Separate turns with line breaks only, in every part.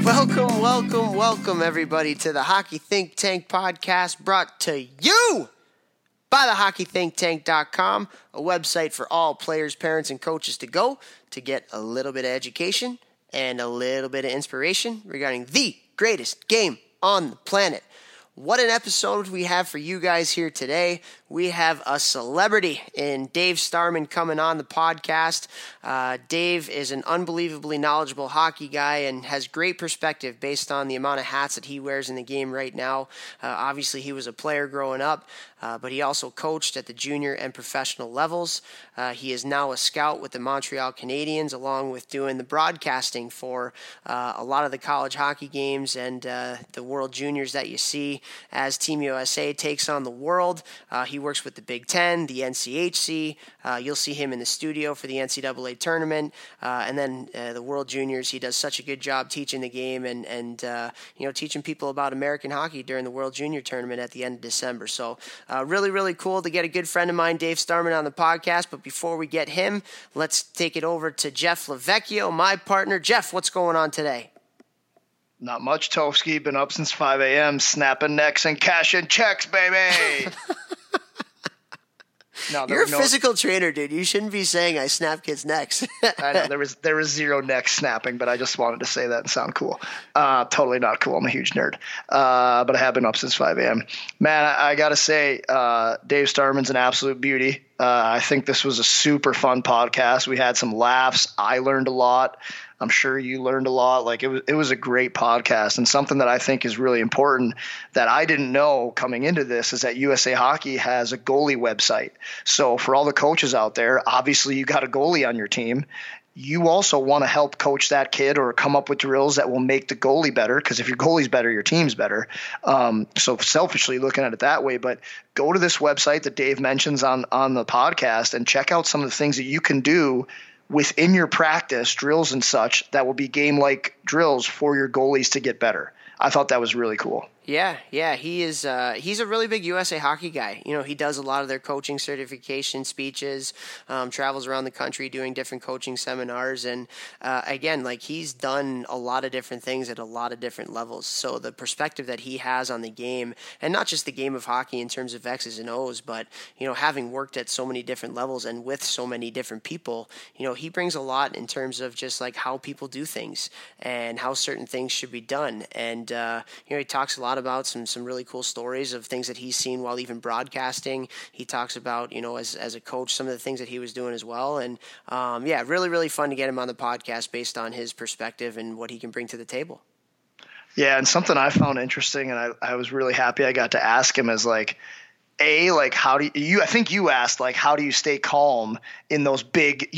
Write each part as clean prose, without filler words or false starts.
Welcome, everybody, to the Hockey Think Tank podcast, brought to you by thehockeythinktank.com, a website for all players, parents, and coaches to go to get a little bit of education and a little bit of inspiration regarding the greatest game on the planet. What an episode we have for you guys here today. We have a celebrity in Dave Starman coming on the podcast. Dave is an unbelievably knowledgeable hockey guy and has great perspective based on the amount of hats that he wears in the game right now. Obviously, he was a player growing up, but he also coached at the junior and professional levels. He is now a scout with the Montreal Canadiens, along with doing the broadcasting for a lot of the college hockey games and the World Juniors that you see as Team USA takes on the world. He works with the Big Ten, the NCHC. You'll see him in the studio for the NCAA tournament. And then the World Juniors, he does such a good job teaching the game and teaching people about American hockey during the World Junior tournament at the end of December. So really, really cool to get a good friend of mine, Dave Starman, on the podcast. But before we get him, let's take it over to Jeff Lavecchio, my partner. Jeff, what's going on today?
Not much, Tovsky. Been up since 5 a.m. snapping necks and cashing checks, baby.
No, you're a physical trainer, dude. You shouldn't be saying I snap kids' necks.
I know there was zero neck snapping, but I just wanted to say that and sound cool. Totally not cool. I'm a huge nerd. But I have been up since 5 a.m. Man, I got to say, Dave Starman's an absolute beauty. I think this was a super fun podcast. We had some laughs. I learned a lot. I'm sure you learned a lot. Like it was a great podcast, and something that I think is really important that I didn't know coming into this is that USA Hockey has a goalie website. So for all the coaches out there, obviously you got a goalie on your team. You also want to help coach that kid or come up with drills that will make the goalie better, because if your goalie's better, your team's better. So selfishly looking at it that way, but go to this website that Dave mentions on the podcast and check out some of the things that you can do within your practice, drills and such, that will be game-like drills for your goalies to get better. I thought that was really cool.
Yeah, he is. He's a really big USA Hockey guy. You know, he does a lot of their coaching certification speeches, travels around the country doing different coaching seminars, and again, like he's done a lot of different things at a lot of different levels. So the perspective that he has on the game, and not just the game of hockey in terms of X's and O's, but having worked at so many different levels and with so many different people, he brings a lot in terms of just like how people do things and how certain things should be done. And he talks a lot about some really cool stories of things that he's seen while even broadcasting. He talks about, as a coach, some of the things that he was doing as well. And really, really fun to get him on the podcast based on his perspective and what he can bring to the table.
Yeah, and something I found interesting, and I was really happy I got to ask him, is like, how do you I think you asked, like, how do you stay calm in those big,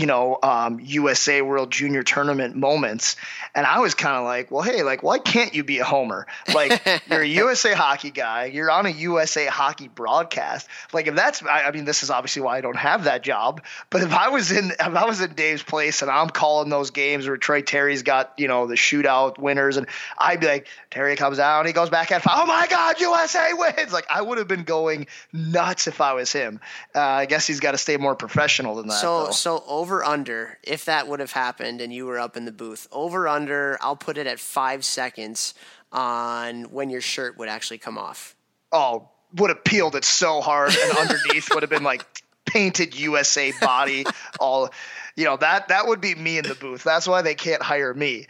USA World Junior Tournament moments? And I was kind of like, well, hey, like, why can't you be a homer? Like, you're a USA Hockey guy. You're on a USA Hockey broadcast. Like, if that's, I mean, this is obviously why I don't have that job. But if I was in Dave's place and I'm calling those games where Troy Terry's got, the shootout winners, and I'd be like, Terry comes out, he goes back at 5. Oh my God, USA wins! Like, I would have been going nuts if I was him. I guess he's got to stay more professional than that.
So over under, if that would have happened and you were up in the booth, over under, I'll put it at 5 seconds on when your shirt would actually come off.
Oh, would have peeled it so hard, and underneath would have been like painted USA body. All, that would be me in the booth. That's why they can't hire me.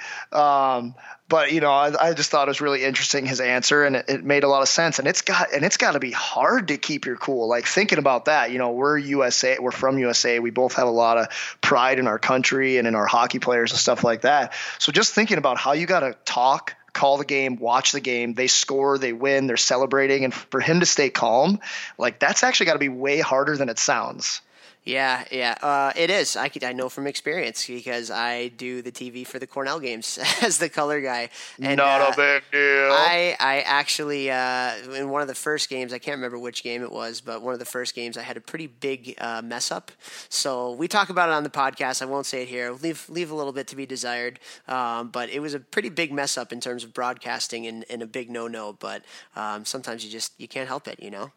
But I just thought it was really interesting, his answer, and it made a lot of sense. And it's got to be hard to keep your cool. Like, thinking about that, we're from USA. We both have a lot of pride in our country and in our hockey players and stuff like that. So just thinking about how you got to talk, call the game, watch the game, they score, they win, they're celebrating, and for him to stay calm, like, that's actually got to be way harder than it sounds.
Yeah, it is. I know from experience because I do the TV for the Cornell games as the color guy. And,
not a big deal.
I actually, in one of the first games, I can't remember which game it was, but one of the first games, I had a pretty big mess up. So we talk about it on the podcast. I won't say it here. Leave a little bit to be desired. But it was a pretty big mess up in terms of broadcasting and a big no-no. But sometimes you can't help it,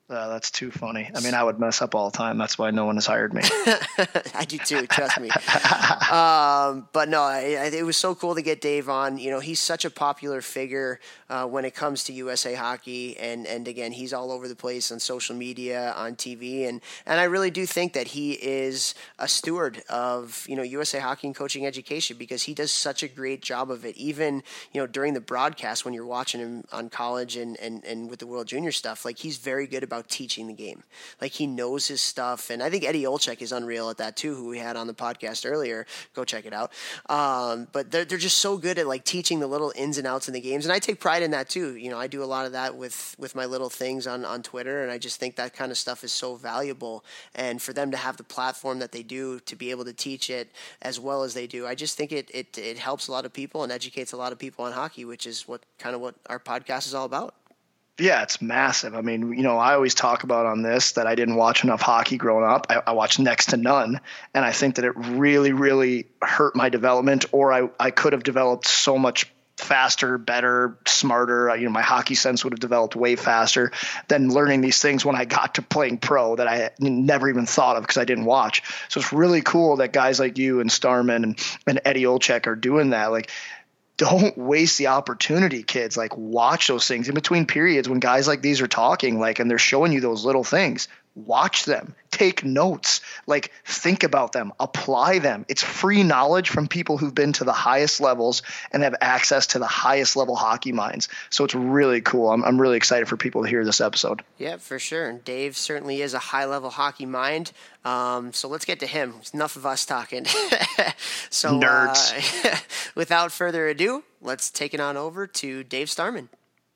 That's too funny. I mean, I would mess up all the time. That's why no one has hired me.
I do too, trust me. But no, it was so cool to get Dave on. You know, he's such a popular figure when it comes to USA Hockey, and again, he's all over the place on social media, on TV, and I really do think that he is a steward of, you know, USA Hockey and coaching education, because he does such a great job of it. Even, you know, during the broadcast when you're watching him on college and with the World Junior stuff, like, he's very good about teaching the game. Like, he knows his stuff, and I think Eddie Olczyk is unreal at that too, who we had on the podcast earlier. Go check it out. But they're just so good at, like, teaching the little ins and outs in the games, and I take pride in that too. You know, I do a lot of that with my little things on Twitter, and I just think that kind of stuff is so valuable. And for them to have the platform that they do to be able to teach it as well as they do, I just think it helps a lot of people and educates a lot of people on hockey, which is what our podcast is all about.
Yeah, it's massive. I mean, you know, I always talk about on this that I didn't watch enough hockey growing up. I watched next to none. And I think that it really, really hurt my development, or I could have developed so much faster, better, smarter. You know, my hockey sense would have developed way faster than learning these things when I got to playing pro that I never even thought of because I didn't watch. So it's really cool that guys like you and Starman and Eddie Olczyk are doing that. Like, don't waste the opportunity, kids. Like, watch those things in between periods when guys like these are talking, like, and they're showing you those little things. Watch them, take notes, like, think about them, apply them. It's free knowledge from people who've been to the highest levels and have access to the highest level hockey minds. So it's really cool. I'm really excited for people to hear this episode.
Yeah, for sure. And Dave certainly is a high level hockey mind. So let's get to him. It's enough of us talking. So
nerds.
Without further ado, let's take it on over to Dave Starman.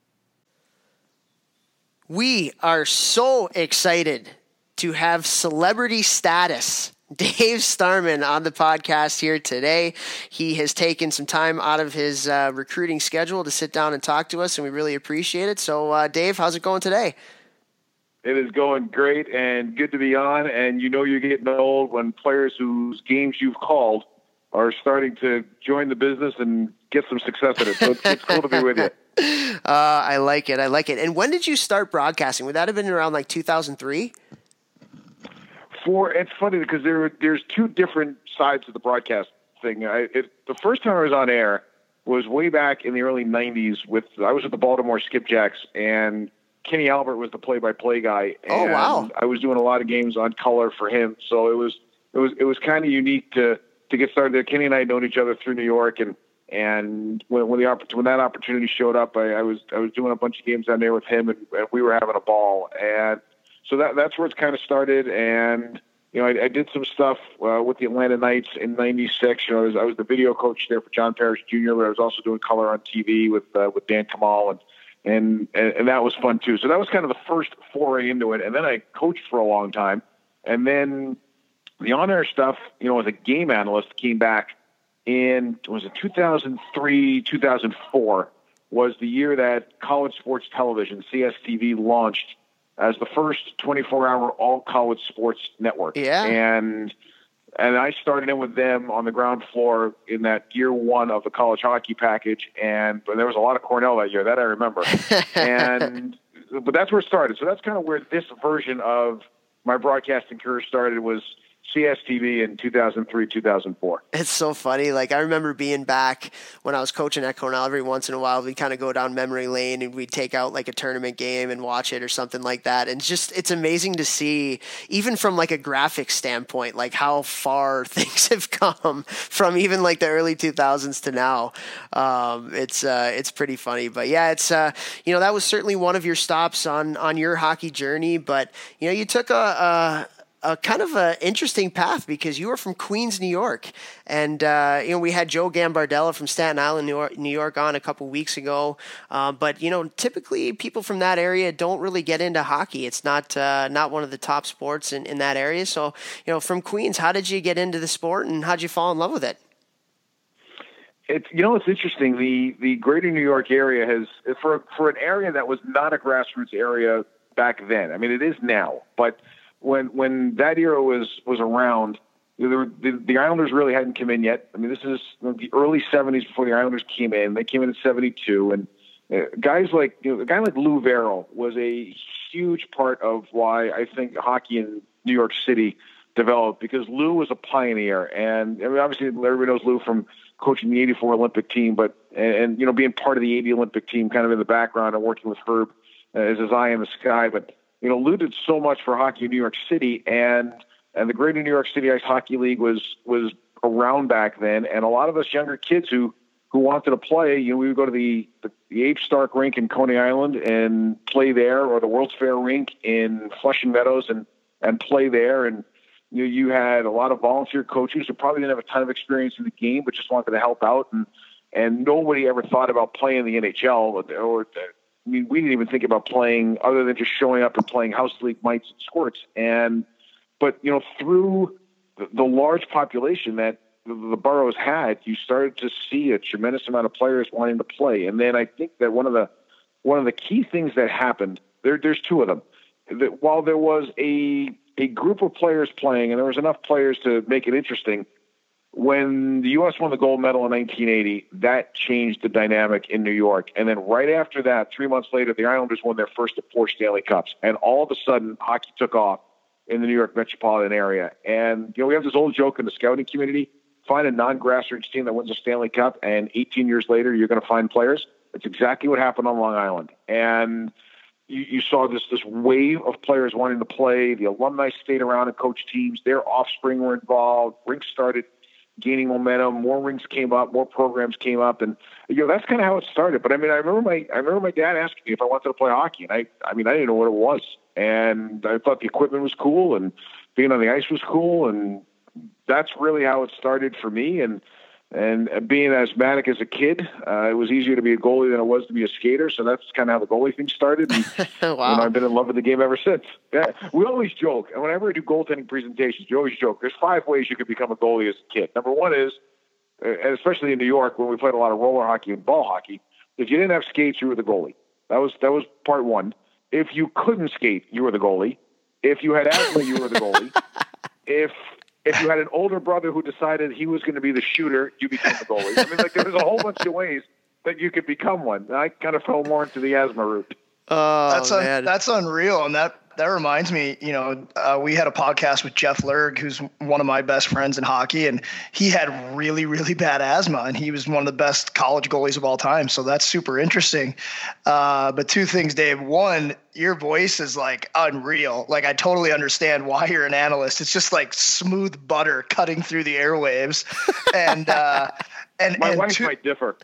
We are so excited to have celebrity status Dave Starman on the podcast here today. He has taken some time out of his recruiting schedule to sit down and talk to us, and we really appreciate it. So, Dave, how's it going today?
It is going great and good to be on. And you know you're getting old when players whose games you've called are starting to join the business and get some success in it. So it's cool to be with you.
I like it. And when did you start broadcasting? Would that have been around like 2003?
It's funny because there's two different sides of the broadcast thing. The first time I was on air was way back in the early 90s. I was at the Baltimore Skipjacks, and Kenny Albert was the play-by-play guy. And
oh, wow.
I was doing a lot of games on color for him, so it was kind of unique to get started there. Kenny and I had known each other through New York, and when that opportunity showed up, I was doing a bunch of games down there with him, and we were having a ball. And so that's where it's kind of started. And you know, I did some stuff with the Atlanta Knights in '96. You know, I was the video coach there for John Parrish Jr., but I was also doing color on TV with Dan Kamal, and that was fun too. So that was kind of the first foray into it. And then I coached for a long time, and then the on-air stuff, you know, as a game analyst, came back in, was it 2003, 2004 was the year that College Sports Television, CSTV, launched as the first 24-hour all-college sports network.
Yeah.
And I started in with them on the ground floor in that year one of the college hockey package. But there was a lot of Cornell that year, that I remember. But that's where it started. So that's kind of where this version of my broadcasting career started, was CSTV in 2003, 2004.
It's so funny. Like, I remember being back when I was coaching at Cornell. Every once in a while, we'd kind of go down memory lane and we'd take out like a tournament game and watch it or something like that. And it's amazing to see, even from like a graphics standpoint, like how far things have come from even like the early 2000s to now. It's pretty funny. But yeah, it's you know, that was certainly one of your stops on your hockey journey. But you know, you took a kind of an interesting path, because you were from Queens, New York. And, you know, we had Joe Gambardella from Staten Island, New York on a couple weeks ago. But, you know, typically people from that area don't really get into hockey. It's not one of the top sports in that area. So, you know, from Queens, how did you get into the sport and how'd you fall in love with it?
It's interesting. The greater New York area has, for an area that was not a grassroots area back then, I mean, it is now, but when that era was around, the Islanders really hadn't come in yet. I mean, this is the early 70s before the Islanders came in. They came in 72, and guys like, you know, a guy like Lou Verrill was a huge part of why I think hockey in New York City developed, because Lou was a pioneer. And I mean, obviously everybody knows Lou from coaching the 84 Olympic team, but, and you know, being part of the 80 Olympic team kind of in the background and working with Herb as his eye in the sky. But, you know, Lou did so much for hockey in New York City, and the Greater New York City Ice Hockey League was around back then. And a lot of us younger kids who wanted to play, you know, we would go to the Abe Stark rink in Coney Island and play there, or the World's Fair rink in Flushing Meadows and play there. And you had a lot of volunteer coaches who probably didn't have a ton of experience in the game, but just wanted to help out. And nobody ever thought about playing the NHL, or I mean, we didn't even think about playing other than just showing up and playing house league mites and squirts. But you know, through the large population that the boroughs had, you started to see a tremendous amount of players wanting to play. And then I think that one of the key things that happened, there's two of them, that while there was a group of players playing and there was enough players to make it interesting, when the U.S. won the gold medal in 1980, that changed the dynamic in New York. And then right after that, 3 months later, the Islanders won their first of 4 Stanley Cups. And all of a sudden, hockey took off in the New York metropolitan area. And, you know, we have this old joke in the scouting community: find a non-grassroots team that wins a Stanley Cup, and 18 years later, you're going to find players. It's exactly what happened on Long Island. And you saw this wave of players wanting to play. The alumni stayed around and coached teams. Their offspring were involved. Rinks started gaining momentum. More rinks came up. More programs came up. And, you know, that's kind of how it started. But, I mean, I remember my dad asking me if I wanted to play hockey. And I didn't know what it was. And I thought the equipment was cool and being on the ice was cool. And that's really how it started for me. And being asthmatic as a kid, it was easier to be a goalie than it was to be a skater. So that's kind of how the goalie thing started. And,
wow.
And I've been in love with the game ever since. Yeah, we always joke, and whenever I do goaltending presentations, we always joke, there's 5 ways you could become a goalie as a kid. Number one is, and especially in New York, when we played a lot of roller hockey and ball hockey, if you didn't have skates, you were the goalie. That was part one. If you couldn't skate, you were the goalie. If you had asthma, you were the goalie. If you had an older brother who decided he was going to be the shooter, you became the goalie. I mean, like, there was a whole bunch of ways that you could become one. I kind of fell more into the asthma route.
Oh, man.
That's unreal. And that reminds me, you know, we had a podcast with Jeff Lerg, who's one of my best friends in hockey, and he had really, really bad asthma, and he was one of the best college goalies of all time. So that's super interesting. But 2 things, Dave. One, your voice is like unreal. Like, I totally understand why you're an analyst. It's just like smooth butter cutting through the airwaves. And
my wife might differ.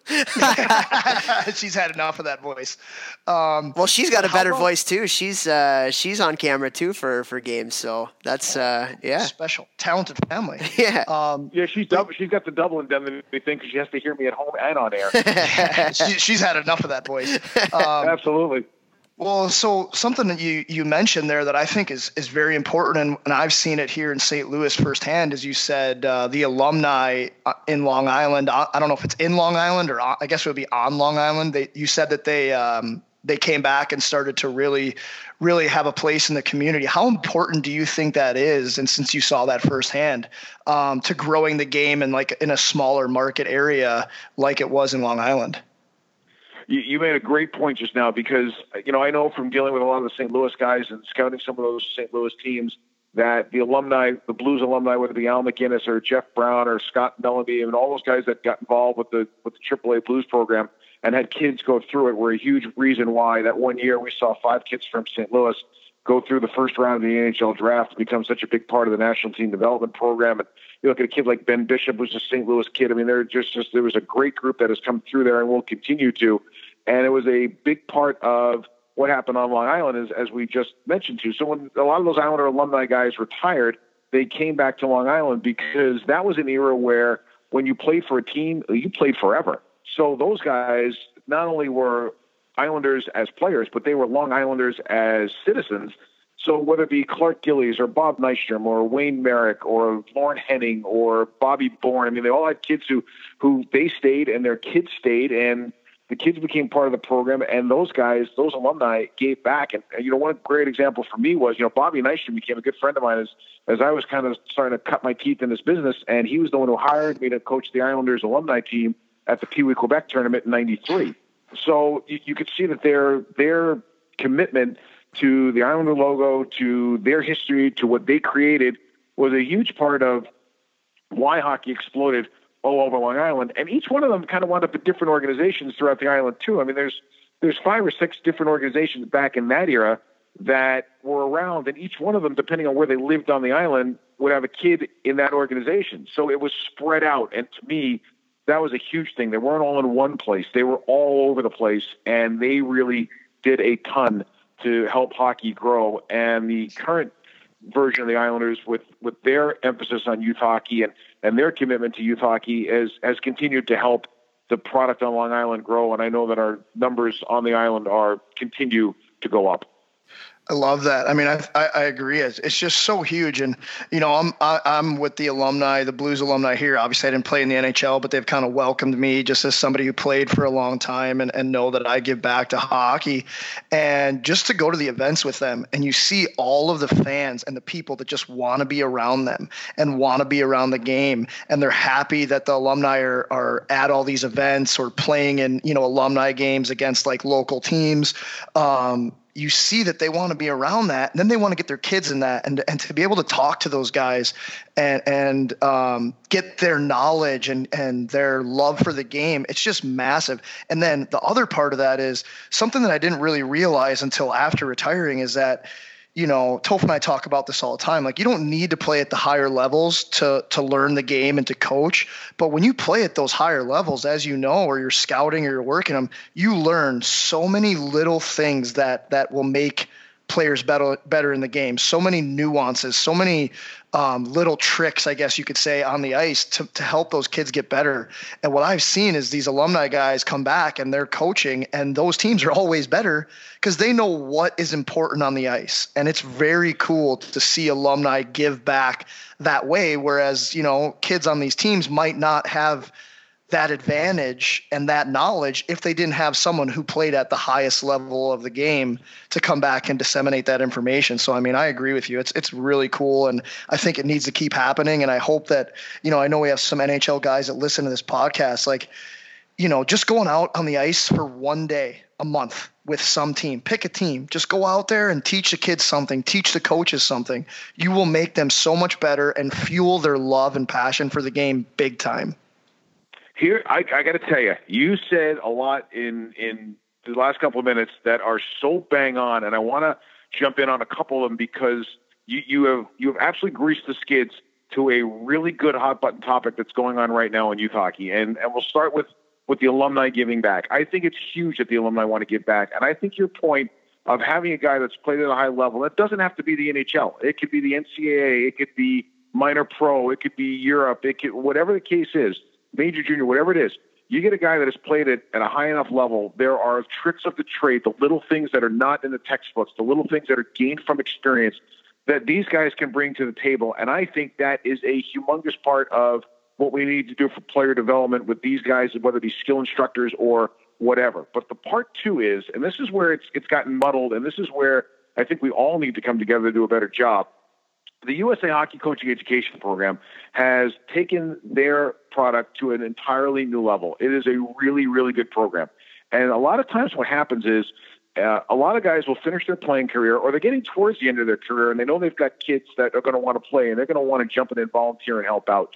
She's had enough of that voice.
Well, she's got a better voice too. She's on camera too for games. So that's yeah.
Special, talented family.
Yeah.
Yeah, she's got the double indemnity thing because she has to hear me at home and on air.
She's had enough of that voice.
Absolutely.
Well, so something that you mentioned there that I think is very important, and I've seen it here in St. Louis firsthand, as you said, the alumni in Long Island. I don't know if it's in Long Island or I guess it would be on Long Island. You said that they came back and started to really, really have a place in the community. How important do you think that is? And since you saw that firsthand, to growing the game in a smaller market area like it was in Long Island?
You made a great point just now because, you know, I know from dealing with a lot of the St. Louis guys and scouting some of those St. Louis teams that the alumni, the Blues alumni, whether it be Al McGinnis or Jeff Brown or Scott Bellamy, and all those guys that got involved with the AAA Blues program and had kids go through it, were a huge reason why that one year we saw 5 kids from St. Louis go through the first round of the NHL draft to become such a big part of the national team development program. And you look at a kid like Ben Bishop, who's a St. Louis kid. I mean, there was a great group that has come through there and will continue to. And it was a big part of what happened on Long Island, as we just mentioned to. So when a lot of those Islander alumni guys retired, they came back to Long Island because that was an era where when you played for a team, you played forever. So those guys not only were Islanders as players, but they were Long Islanders as citizens. So whether it be Clark Gillies or Bob Nystrom or Wayne Merrick or Lauren Henning or Bobby Bourne, I mean, they all had kids who they stayed and their kids stayed, and the kids became part of the program, and those guys, those alumni, gave back. And you know, one great example for me was, you know, Bobby Nystrom became a good friend of mine as I was kind of starting to cut my teeth in this business, and he was the one who hired me to coach the Islanders alumni team at the Pee Wee Quebec tournament in '93. So you could see that their commitment to the Islander logo, to their history, to what they created, was a huge part of why hockey exploded all over Long Island. And each one of them kind of wound up at different organizations throughout the island too. I mean, there's 5 or 6 different organizations back in that era that were around, and each one of them, depending on where they lived on the island, would have a kid in that organization. So it was spread out. And to me, that was a huge thing. They weren't all in one place. They were all over the place, and they really did a ton to help hockey grow. And the current version of the Islanders, with their emphasis on youth hockey and their commitment to youth hockey, has continued to help the product on Long Island grow. And I know that our numbers on the island continue to go up.
I love that. I mean, I agree. It's just so huge. And, you know, I'm with the alumni, the Blues alumni here. Obviously, I didn't play in the NHL, but they've kind of welcomed me just as somebody who played for a long time and know that I give back to hockey. And just to go to the events with them, and you see all of the fans and the people that just want to be around them and want to be around the game. And they're happy that the alumni are at all these events or playing in, you know, alumni games against like local teams. You see that they want to be around that, and then they want to get their kids in that, and to be able to talk to those guys and get their knowledge and their love for the game. It's just massive. And then the other part of that is something that I didn't really realize until after retiring is that, you know, Toph and I talk about this all the time. Like, you don't need to play at the higher levels to learn the game and to coach. But when you play at those higher levels, as you know, or you're scouting or you're working them, you learn so many little things that will make players better in the game. So many nuances, so many little tricks, I guess you could say, on the ice to help those kids get better. And what I've seen is these alumni guys come back and they're coaching, and those teams are always better because they know what is important on the ice. And it's very cool to see alumni give back that way, whereas, you know, kids on these teams might not have that advantage and that knowledge if they didn't have someone who played at the highest level of the game to come back and disseminate that information. So, I mean, I agree with you. It's really cool. And I think it needs to keep happening. And I hope that, you know, I know we have some NHL guys that listen to this podcast, like, you know, just going out on the ice for one day a month with some team, pick a team, just go out there and teach the kids something, teach the coaches something. You will make them so much better and fuel their love and passion for the game big time.
Here, I got to tell you, you said a lot in the last couple of minutes that are so bang on, and I want to jump in on a couple of them because you have absolutely greased the skids to a really good hot button topic that's going on right now in youth hockey, and we'll start with the alumni giving back. I think it's huge that the alumni want to give back, and I think your point of having a guy that's played at a high level, that doesn't have to be the NHL. It could be the NCAA, it could be minor pro, it could be Europe, it could, whatever the case is, major, junior, whatever it is, you get a guy that has played it at a high enough level. There are tricks of the trade, the little things that are not in the textbooks, the little things that are gained from experience that these guys can bring to the table. And I think that is a humongous part of what we need to do for player development with these guys, whether it be skill instructors or whatever. But the part two is, and this is where it's gotten muddled, and this is where I think we all need to come together to do a better job. The USA Hockey Coaching Education Program has taken their product to an entirely new level. It is a really, really good program. And a lot of times what happens is a lot of guys will finish their playing career, or they're getting towards the end of their career, and they know they've got kids that are going to want to play, and they're going to want to jump in and volunteer and help out.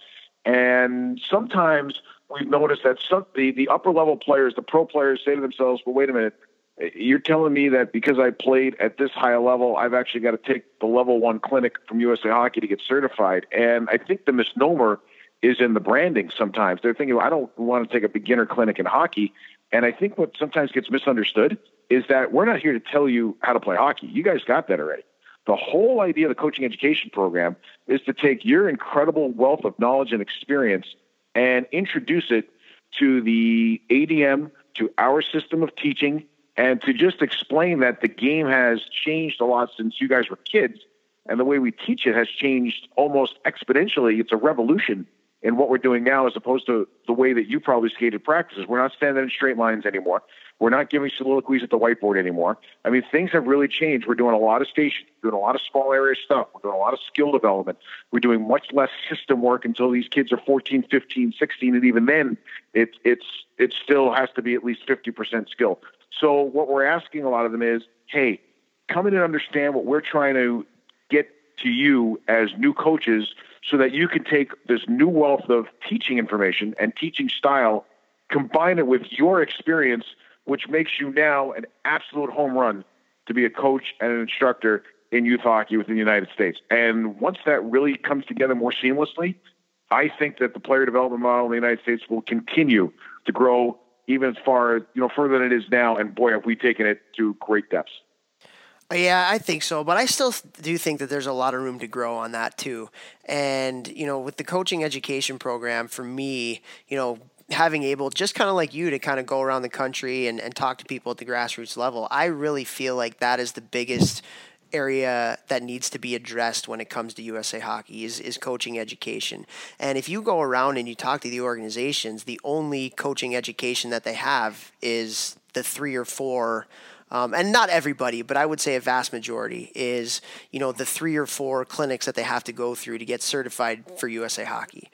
And sometimes we've noticed that the upper-level players, the pro players, say to themselves, well, wait a minute, you're telling me that because I played at this high level, I've actually got to take the level 1 clinic from USA Hockey to get certified. And I think the misnomer is in the branding sometimes. They're thinking, well, I don't want to take a beginner clinic in hockey. And I think what sometimes gets misunderstood is that we're not here to tell you how to play hockey. You guys got that already. The whole idea of the coaching education program is to take your incredible wealth of knowledge and experience and introduce it to the ADM, to our system of teaching, and to just explain that the game has changed a lot since you guys were kids, and the way we teach it has changed almost exponentially. It's a revolution in what we're doing now as opposed to the way that you probably skated practices. We're not standing in straight lines anymore. We're not giving soliloquies at the whiteboard anymore. I mean, things have really changed. We're doing a lot of stations, doing a lot of small area stuff. We're doing a lot of skill development. We're doing much less system work until these kids are 14, 15, 16, and even then it still has to be at least 50% skill. So what we're asking a lot of them is, hey, come in and understand what we're trying to get to you as new coaches so that you can take this new wealth of teaching information and teaching style, combine it with your experience, which makes you now an absolute home run to be a coach and an instructor in youth hockey within the United States. And once that really comes together more seamlessly, I think that the player development model in the United States will continue to grow even as far, further than it is now. And boy, have we taken it to great depths.
Yeah, I think so, but I still do think that there's a lot of room to grow on that too. And, with the coaching education program, for me, having able, just kind of like you, to kind of go around the country and talk to people at the grassroots level, I really feel like that is the biggest area that needs to be addressed when it comes to USA Hockey is coaching education. And if you go around and you talk to the organizations, the only coaching education that they have is the 3 or 4 and not everybody, but I would say a vast majority is, the 3 or 4 clinics that they have to go through to get certified for USA Hockey.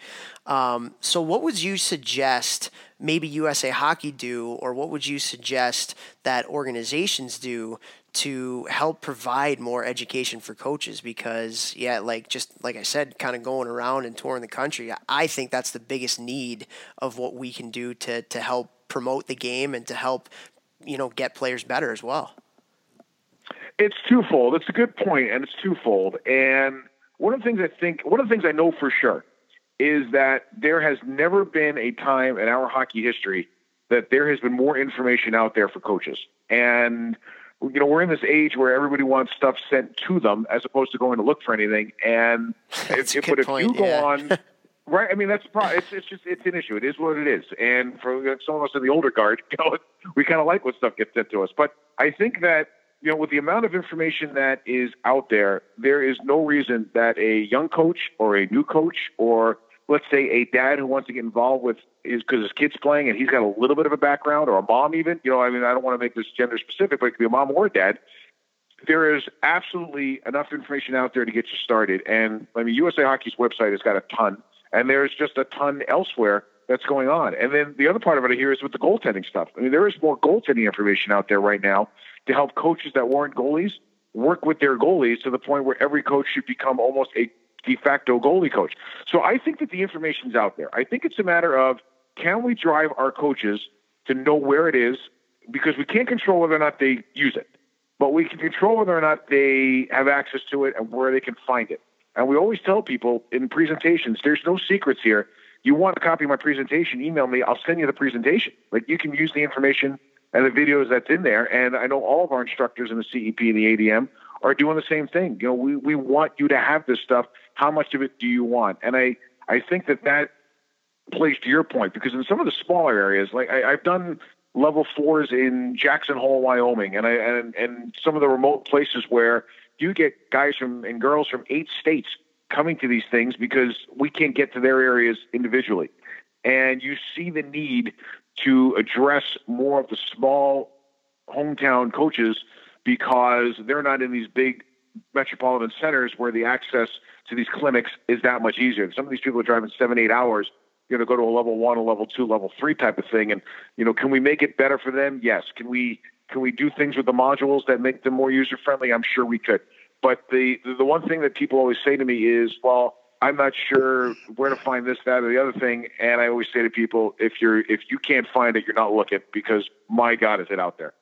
So what would you suggest maybe USA Hockey do, or what would you suggest that organizations do to help provide more education for coaches? Because, like I said, kind of going around and touring the country, I think that's the biggest need of what we can do to help promote the game and to help get players better as well.
It's twofold. It's a good point, and it's twofold. And one of the things I know for sure is that there has never been a time in our hockey history that there has been more information out there for coaches. And, we're in this age where everybody wants stuff sent to them as opposed to going to look for anything. And if you go on, right. I mean, that's the problem. It's an issue. It is what it is. And for some of us in the older guard, we kind of like when stuff gets sent to us. But I think that, with the amount of information that is out there, there is no reason that a young coach or a new coach, or let's say a dad who wants to get involved with because his kid's playing and he's got a little bit of a background, or a mom even, I don't want to make this gender specific, but it could be a mom or a dad. There is absolutely enough information out there to get you started. And USA Hockey's website has got a ton. And there's just a ton elsewhere that's going on. And then the other part of it here is with the goaltending stuff. There is more goaltending information out there right now to help coaches that weren't goalies work with their goalies to the point where every coach should become almost a de facto goalie coach. So I think that the information's out there. I think it's a matter of, can we drive our coaches to know where it is? Because we can't control whether or not they use it, but we can control whether or not they have access to it and where they can find it. And we always tell people in presentations, there's no secrets here. You want a copy of my presentation, email me, I'll send you the presentation. Like, you can use the information and the videos that's in there. And I know all of our instructors in the CEP and the ADM are doing the same thing. We want you to have this stuff. How much of it do you want? And I think that plays to your point, because in some of the smaller areas, like I've done level 4s in Jackson Hole, Wyoming, and some of the remote places where you get guys and girls from 8 states coming to these things because we can't get to their areas individually. And you see the need to address more of the small hometown coaches because they're not in these big metropolitan centers where the access to these clinics is that much easier. Some of these people are driving 7-8 hours, go to a level 1, a level 2, level 3 type of thing. And, can we make it better for them? Yes. Can we do things with the modules that make them more user-friendly? I'm sure we could. But the one thing that people always say to me is, well, I'm not sure where to find this, that, or the other thing. And I always say to people, if you can't find it, you're not looking, because my God, is it out there.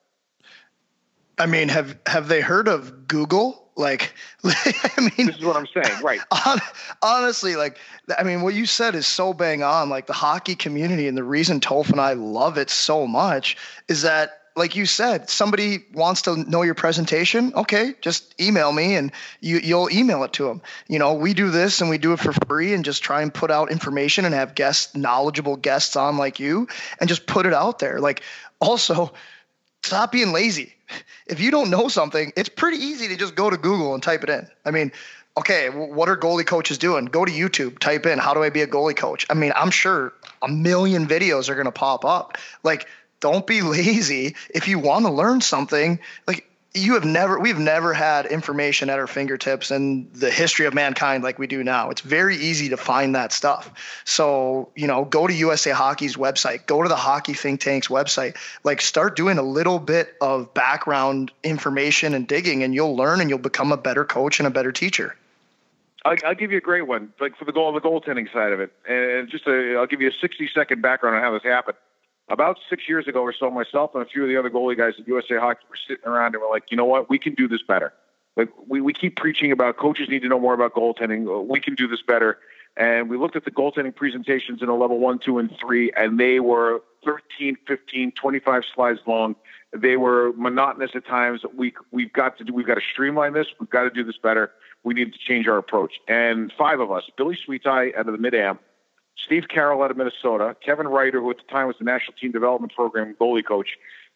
I mean, have they heard of Google? Like, I mean,
this is what I'm saying, right?
Honestly, what you said is so bang on. Like, the hockey community, and the reason Toph and I love it so much is that, like you said, somebody wants to know your presentation. Okay, just email me and you'll email it to them. We do this and we do it for free, and just try and put out information and have knowledgeable guests on like you, and just put it out there. Like, also, stop being lazy. If you don't know something, it's pretty easy to just go to Google and type it in. Okay, what are goalie coaches doing? Go to YouTube, type in, how do I be a goalie coach? I'm sure a million videos are going to pop up. Like, don't be lazy. If you want to learn something, like, we've never had information at our fingertips in the history of mankind like we do now. It's very easy to find that stuff. So, go to USA Hockey's website, go to the Hockey Think Tank's website, like start doing a little bit of background information and digging, and you'll learn and you'll become a better coach and a better teacher.
I'll give you a great one, like for the goaltending side of it. And I'll give you a 60-second background on how this happened. About 6 years ago or so, myself and a few of the other goalie guys at USA Hockey were sitting around and we're like, you know what? We can do this better. Like we keep preaching about coaches need to know more about goaltending. We can do this better. And we looked at the goaltending presentations in a level 1, 2, and 3, and they were 13, 15, 25 slides long. They were monotonous at times. We've got to streamline this. We've got to do this better. We need to change our approach. And 5 of us, Billy Sweetie out of the Mid-Am, Steve Carroll out of Minnesota, Kevin Reiter, who at the time was the National Team Development Program goalie coach,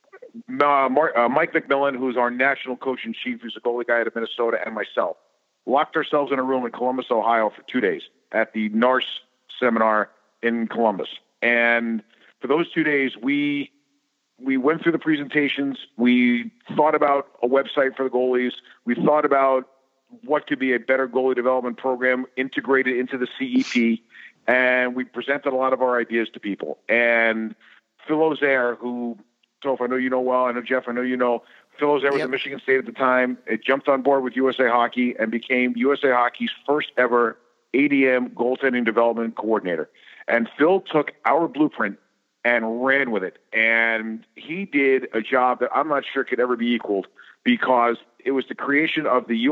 Mike McMillan, who's our national coach-in-chief, who's a goalie guy out of Minnesota, and myself, locked ourselves in a room in Columbus, Ohio for 2 days at the NARS seminar in Columbus. And for those 2 days, we went through the presentations. We thought about a website for the goalies. We thought about what could be a better goalie development program integrated into the CEP. And we presented a lot of our ideas to people. And Phil Ozair, who, Toph, I know you know well, I know Jeff, I know you know, Phil Ozair was at Michigan State at the time. It jumped on board with USA Hockey and became USA Hockey's first ever ADM goaltending development coordinator. And Phil took our blueprint and ran with it. And he did a job that I'm not sure could ever be equaled, because it was the creation of the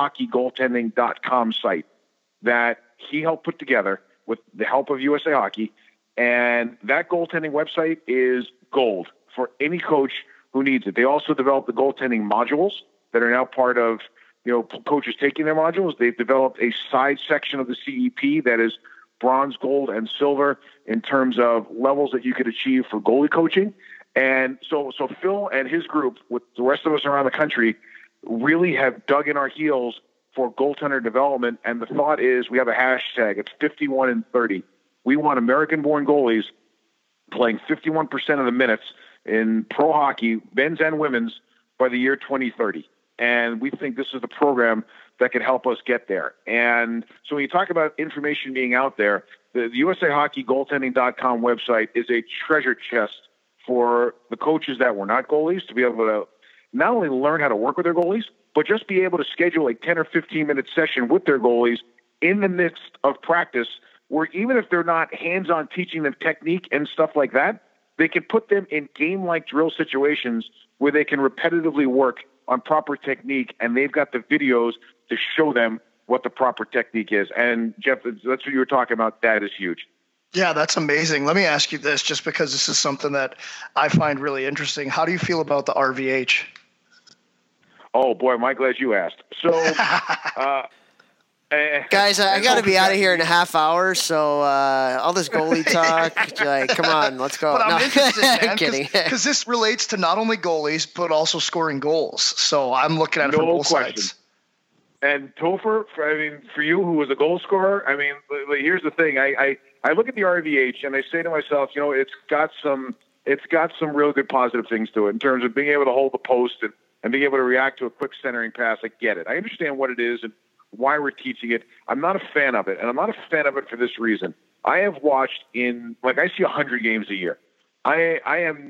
USAHockeyGoaltending.com site that he helped put together with the help of USA Hockey. And that goaltending website is gold for any coach who needs it. They also developed the goaltending modules that are now part of, coaches taking their modules. They've developed a side section of the CEP that is bronze, gold, and silver in terms of levels that you could achieve for goalie coaching. And so Phil and his group, with the rest of us around the country, really have dug in our heels for goaltender development. And the thought is, we have a hashtag. It's 51 and 30. We want American-born goalies playing 51% of the minutes in pro hockey, men's and women's, by the year 2030. And we think this is the program that can help us get there. And so when you talk about information being out there, the USAHockeyGoaltending.com website is a treasure chest for the coaches that were not goalies to be able to not only learn how to work with their goalies, but just be able to schedule a 10 or 15-minute session with their goalies in the midst of practice, where even if they're not hands-on teaching them technique and stuff like that, they can put them in game-like drill situations where they can repetitively work on proper technique, and they've got the videos to show them what the proper technique is. And, Jeff, that's what you were talking about. That is huge.
Yeah, that's amazing. Let me ask you this, just because this is something that I find really interesting. How do you feel about the RVH?
Oh, boy, am I glad you asked. So,
guys, I got to be out of here in a half hour, so all this goalie talk, like, come on, let's go.
But I'm interested, man,
I'm kidding.
Because this relates to not only goalies, but also scoring goals. So I'm looking at it from both sides.
And Topher, for you, who was a goal scorer, here's the thing. I look at the RVH and I say to myself, it's got some real good positive things to it in terms of being able to hold the post and being able to react to a quick centering pass. I get it. I understand what it is and why we're teaching it. I'm not a fan of it, and I'm not a fan of it for this reason. I have watched I see 100 games a year. I have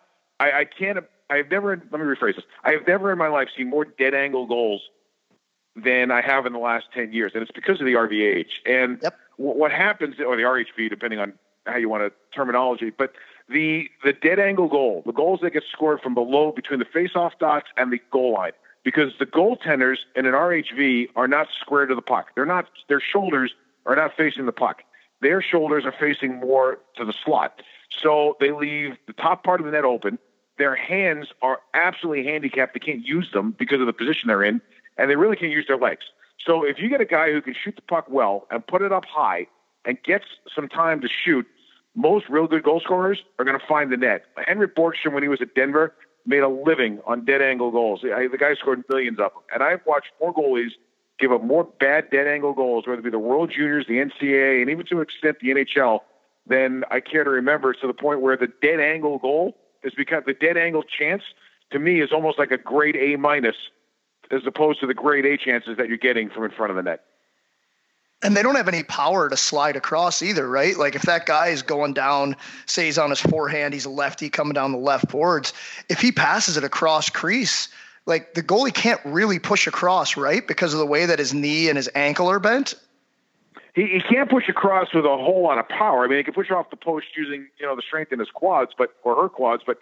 never in my life seen more dead angle goals than I have in the last 10 years. And it's because of the RVH. And what happens, or the RHV, depending on how you want to terminology, but the dead angle goal, the goals that get scored from below between the face-off dots and the goal line, because the goaltenders in an RHV are not square to the puck. Their shoulders are not facing the puck. Their shoulders are facing more to the slot. So they leave the top part of the net open. Their hands are absolutely handicapped. They can't use them because of the position they're in, and they really can't use their legs. So if you get a guy who can shoot the puck well and put it up high and gets some time to shoot, most real good goal scorers are going to find the net. Henrik Borgstrom, when he was at Denver, made a living on dead angle goals. The guy scored millions of them. And I've watched more goalies give up more bad dead angle goals, whether it be the World Juniors, the NCAA, and even to an extent the NHL, than I care to remember, to the point where the dead angle goal has become, the dead angle chance to me is almost like a grade A minus as opposed to the grade A chances that you're getting from in front of the net.
And they don't have any power to slide across either, right? Like if that guy is going down, say he's on his forehand, he's a lefty coming down the left boards. If he passes it across crease, like the goalie can't really push across, right? Because of the way that his knee and his ankle are bent.
He can't push across with a whole lot of power. I mean, he can push off the post using, the strength in his quads, or her quads, but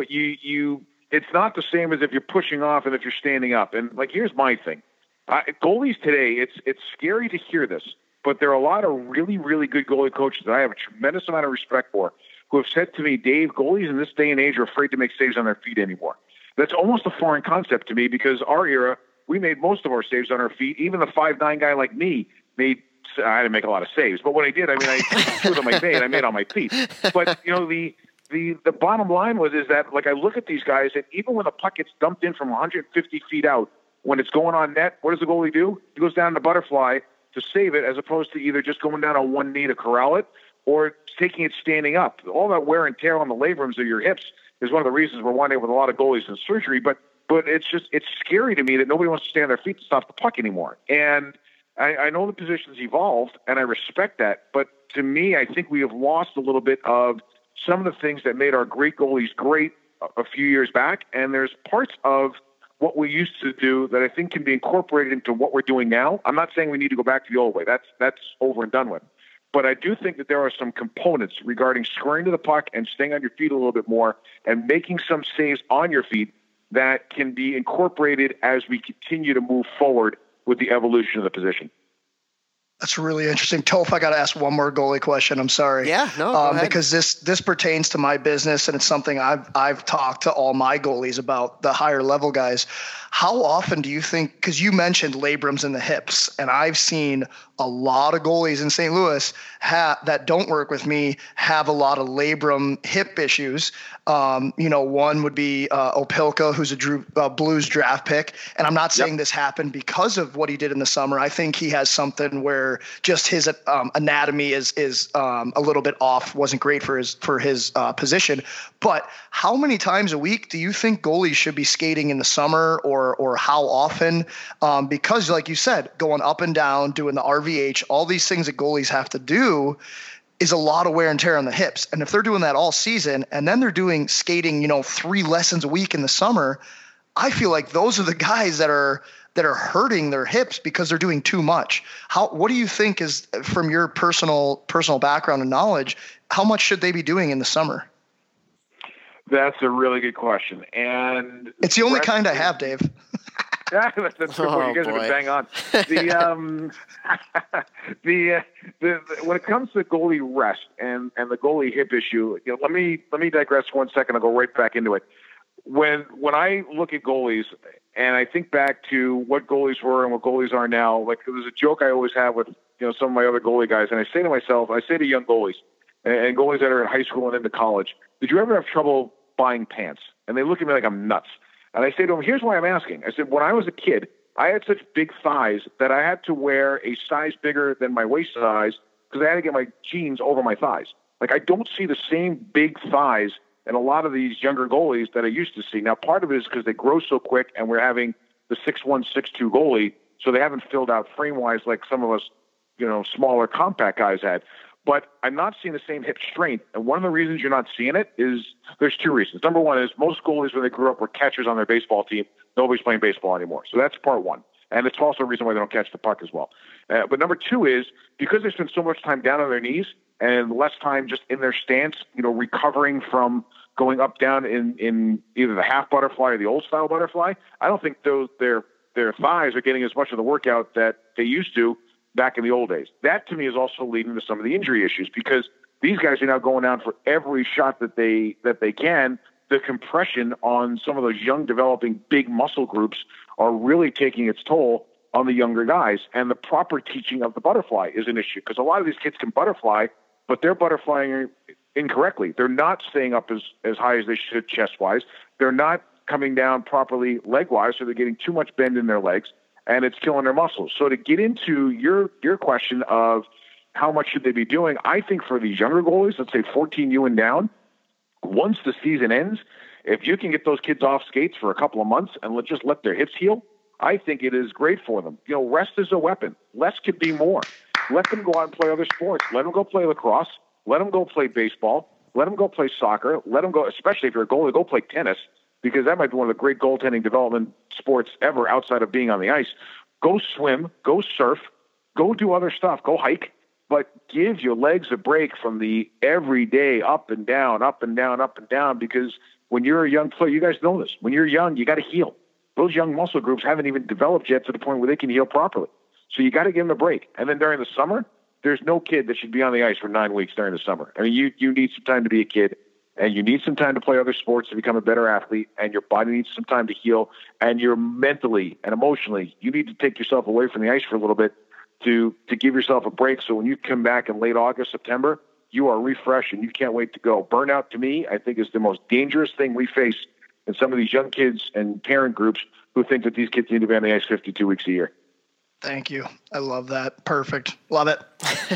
it's not the same as if you're pushing off and if you're standing up. And like, here's my thing. Goalies today, it's scary to hear this, but there are a lot of really, really good goalie coaches that I have a tremendous amount of respect for who have said to me, Dave, goalies in this day and age are afraid to make saves on their feet anymore. That's almost a foreign concept to me because our era, we made most of our saves on our feet. Even the 5'9" guy like me I didn't make a lot of saves, but when I did, I two of them I made on my feet. But, the bottom line is that, like, I look at these guys, and even when the puck gets dumped in from 150 feet out, when it's going on net, what does the goalie do? He goes down to butterfly to save it, as opposed to either just going down on one knee to corral it or taking it standing up. All that wear and tear on the labrums of your hips is one of the reasons we're winding up with a lot of goalies in surgery. But it's scary to me that nobody wants to stand on their feet to stop the puck anymore. And I know the position's evolved, and I respect that. But to me, I think we have lost a little bit of some of the things that made our great goalies great a few years back. And there's parts of what we used to do that I think can be incorporated into what we're doing now. I'm not saying we need to go back to the old way. That's over and done with. But I do think that there are some components regarding squaring to the puck and staying on your feet a little bit more and making some saves on your feet that can be incorporated as we continue to move forward with the evolution of the position.
That's really interesting. Toph, I got to ask one more goalie question. I'm sorry.
Yeah, no, go ahead.
Because this pertains to my business, and it's something I've talked to all my goalies about, the higher level guys. How often do you think, because you mentioned labrums in the hips, and I've seen a lot of goalies in St. Louis that don't work with me have a lot of labrum hip issues. One would be Opelka, who's a Blues draft pick. And I'm not saying this happened because of what he did in the summer. I think he has something where just his anatomy is a little bit off, wasn't great for his position. But how many times a week do you think goalies should be skating in the summer, or how often? Because like you said, going up and down, doing the RVH, all these things that goalies have to do is a lot of wear and tear on the hips. And if they're doing that all season and then they're doing skating, 3 lessons a week in the summer, I feel like those are the guys that are hurting their hips because they're doing too much. What do you think is, from your personal background and knowledge, how much should they be doing in the summer?
That's a really good question. And
it's the only kind I have, Dave.
Yeah, that's good. You guys have been bang on. When it comes to goalie rest and the goalie hip issue, let me digress 1 second. I'll go right back into it. When I look at goalies and I think back to what goalies were and what goalies are now, like there's a joke I always have with some of my other goalie guys, and I say to young goalies and goalies that are in high school and into college, did you ever have trouble buying pants? And they look at me like I'm nuts. And I say to them, here's why I'm asking. I said, when I was a kid, I had such big thighs that I had to wear a size bigger than my waist size because I had to get my jeans over my thighs. Like, I don't see the same big thighs in a lot of these younger goalies that I used to see. Now, part of it is because they grow so quick and we're having the 6'1", 6'2" goalie, so they haven't filled out frame-wise like some of us, smaller, compact guys had. But I'm not seeing the same hip strength. And one of the reasons you're not seeing it is there's 2 reasons. Number one is most goalies, when they grew up, were catchers on their baseball team. Nobody's playing baseball anymore. So that's part one. And it's also a reason why they don't catch the puck as well. But number 2 is because they spend so much time down on their knees and less time just in their stance, recovering from going up, down in either the half butterfly or the old style butterfly. I don't think their thighs are getting as much of the workout that they used to back in the old days. That to me is also leading to some of the injury issues because these guys are now going down for every shot that they can. The compression on some of those young developing big muscle groups are really taking its toll on the younger guys. And the proper teaching of the butterfly is an issue because a lot of these kids can butterfly, but they're butterflying incorrectly. They're not staying up as high as they should chest-wise. They're not coming down properly leg-wise, so they're getting too much bend in their legs. And it's killing their muscles. So to get into your question of how much should they be doing, I think for these younger goalies, let's say 14U and down, once the season ends, if you can get those kids off skates for a couple of months and just let their hips heal, I think it is great for them. Rest is a weapon. Less could be more. Let them go out and play other sports. Let them go play lacrosse. Let them go play baseball. Let them go play soccer. Let them go, especially if you're a goalie, go play tennis, because that might be one of the great goaltending development sports ever outside of being on the ice. Go swim, go surf, go do other stuff, go hike, but give your legs a break from the everyday up and down, up and down, up and down, because when you're a young player, you guys know this, when you're young, you got to heal. Those young muscle groups haven't even developed yet to the point where they can heal properly. So you got to give them a break. And then during the summer, there's no kid that should be on the ice for 9 weeks during the summer. I mean, you need some time to be a kid, and you need some time to play other sports to become a better athlete, and your body needs some time to heal, and you're mentally and emotionally, you need to take yourself away from the ice for a little bit to give yourself a break. So when you come back in late August, September, you are refreshed and you can't wait to go. Burnout, to me, I think is the most dangerous thing we face in some of these young kids and parent groups who think that these kids need to be on the ice 52 weeks a year.
Thank you. I love that. Perfect. Love it.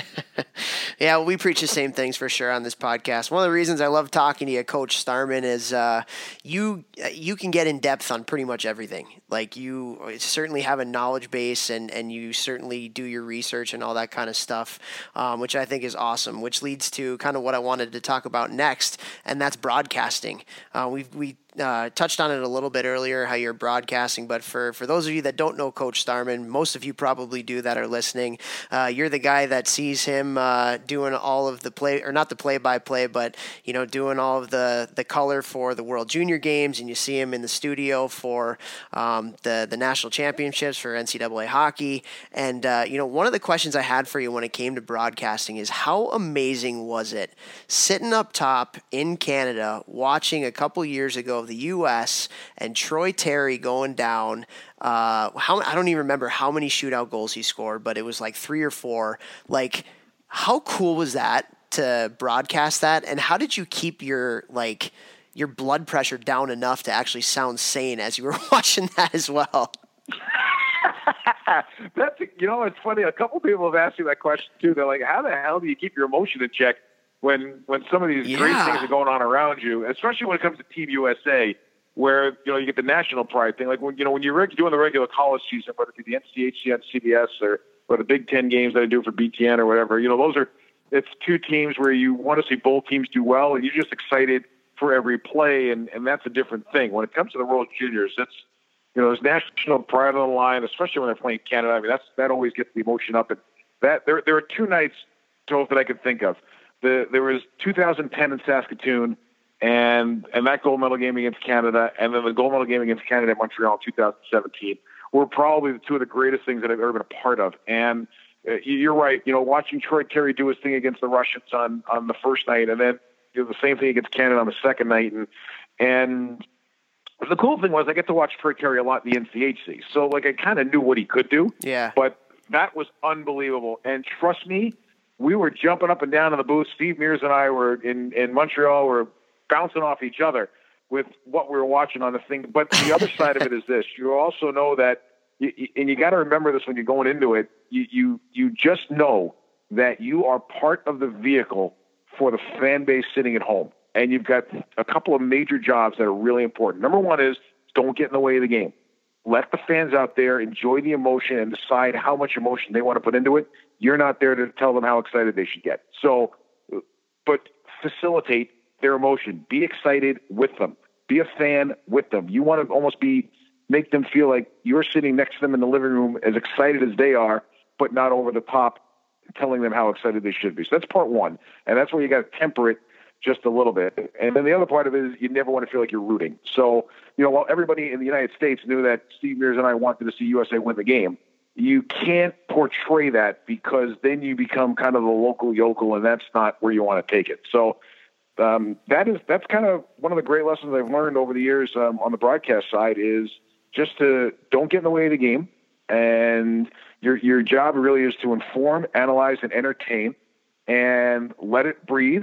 Yeah, we preach the same things for sure on this podcast. One of the reasons I love talking to you, Coach Starman, is you can get in depth on pretty much everything. Like, you certainly have a knowledge base, and you certainly do your research and all that kind of stuff, which I think is awesome, which leads to kind of what I wanted to talk about next, and that's broadcasting. We touched on it a little bit earlier, how you're broadcasting, but for those of you that don't know Coach Starman, most of you probably do that are listening. You're the guy that sees him doing all of the play, or not the play-by-play, but doing all of the color for the World Junior Games, and you see him in the studio for the national championships for NCAA hockey. And one of the questions I had for you when it came to broadcasting is, how amazing was it sitting up top in Canada watching a couple years ago the U.S. and Troy Terry going down. I don't even remember how many shootout goals he scored, but it was like 3 or 4. Like, how cool was that to broadcast that? And how did you keep your blood pressure down enough to actually sound sane as you were watching that as well?
It's funny. A couple people have asked me that question too. They're like, how the hell do you keep your emotion in check when some of these great things are going on around you, especially when it comes to Team USA, where, you get the national pride thing. Like when you're doing the regular college season, whether it be the NCHC on CBS or the Big Ten games that I do for BTN or whatever, it's two teams where you want to see both teams do well, and you're just excited for every play. And that's a different thing. When it comes to the World Juniors, it's, there's national pride on the line, especially when they're playing Canada. I mean, that always gets the emotion up. And that there are 2 nights, Joe, that I could think of. There was 2010 in Saskatoon, and that gold medal game against Canada, and then the gold medal game against Canada in Montreal in 2017 were probably the 2 of the greatest things that I've ever been a part of. And you're right, watching Troy Terry do his thing against the Russians on the first night, and then the same thing against Canada on the second night, and the cool thing was I get to watch Troy Terry a lot in the NCHC, so I kind of knew what he could do.
Yeah.
But that was unbelievable, and trust me, we were jumping up and down in the booth. Steve Mears and I were in Montreal. We're bouncing off each other with what we were watching on the thing. But the other side of it is this. You also know that, and you got to remember this when you're going into it, you just know that you are part of the vehicle for the fan base sitting at home. And you've got a couple of major jobs that are really important. Number one is, don't get in the way of the game. Let the fans out there enjoy the emotion and decide how much emotion they want to put into it. You're not there to tell them how excited they should get. So, but facilitate their emotion. Be excited with them. Be a fan with them. You want to almost make them feel like you're sitting next to them in the living room as excited as they are, but not over the top, telling them how excited they should be. So that's part one. And that's where you got to temper it just a little bit. And then the other part of it is you never want to feel like you're rooting. So, while everybody in the United States knew that Steve Mears and I wanted to see USA win the game, you can't portray that, because then you become kind of the local yokel, and that's not where you want to take it. So that's kind of one of the great lessons I've learned over the years on the broadcast side, is just to don't get in the way of the game. And your job really is to inform, analyze, and entertain, and let it breathe,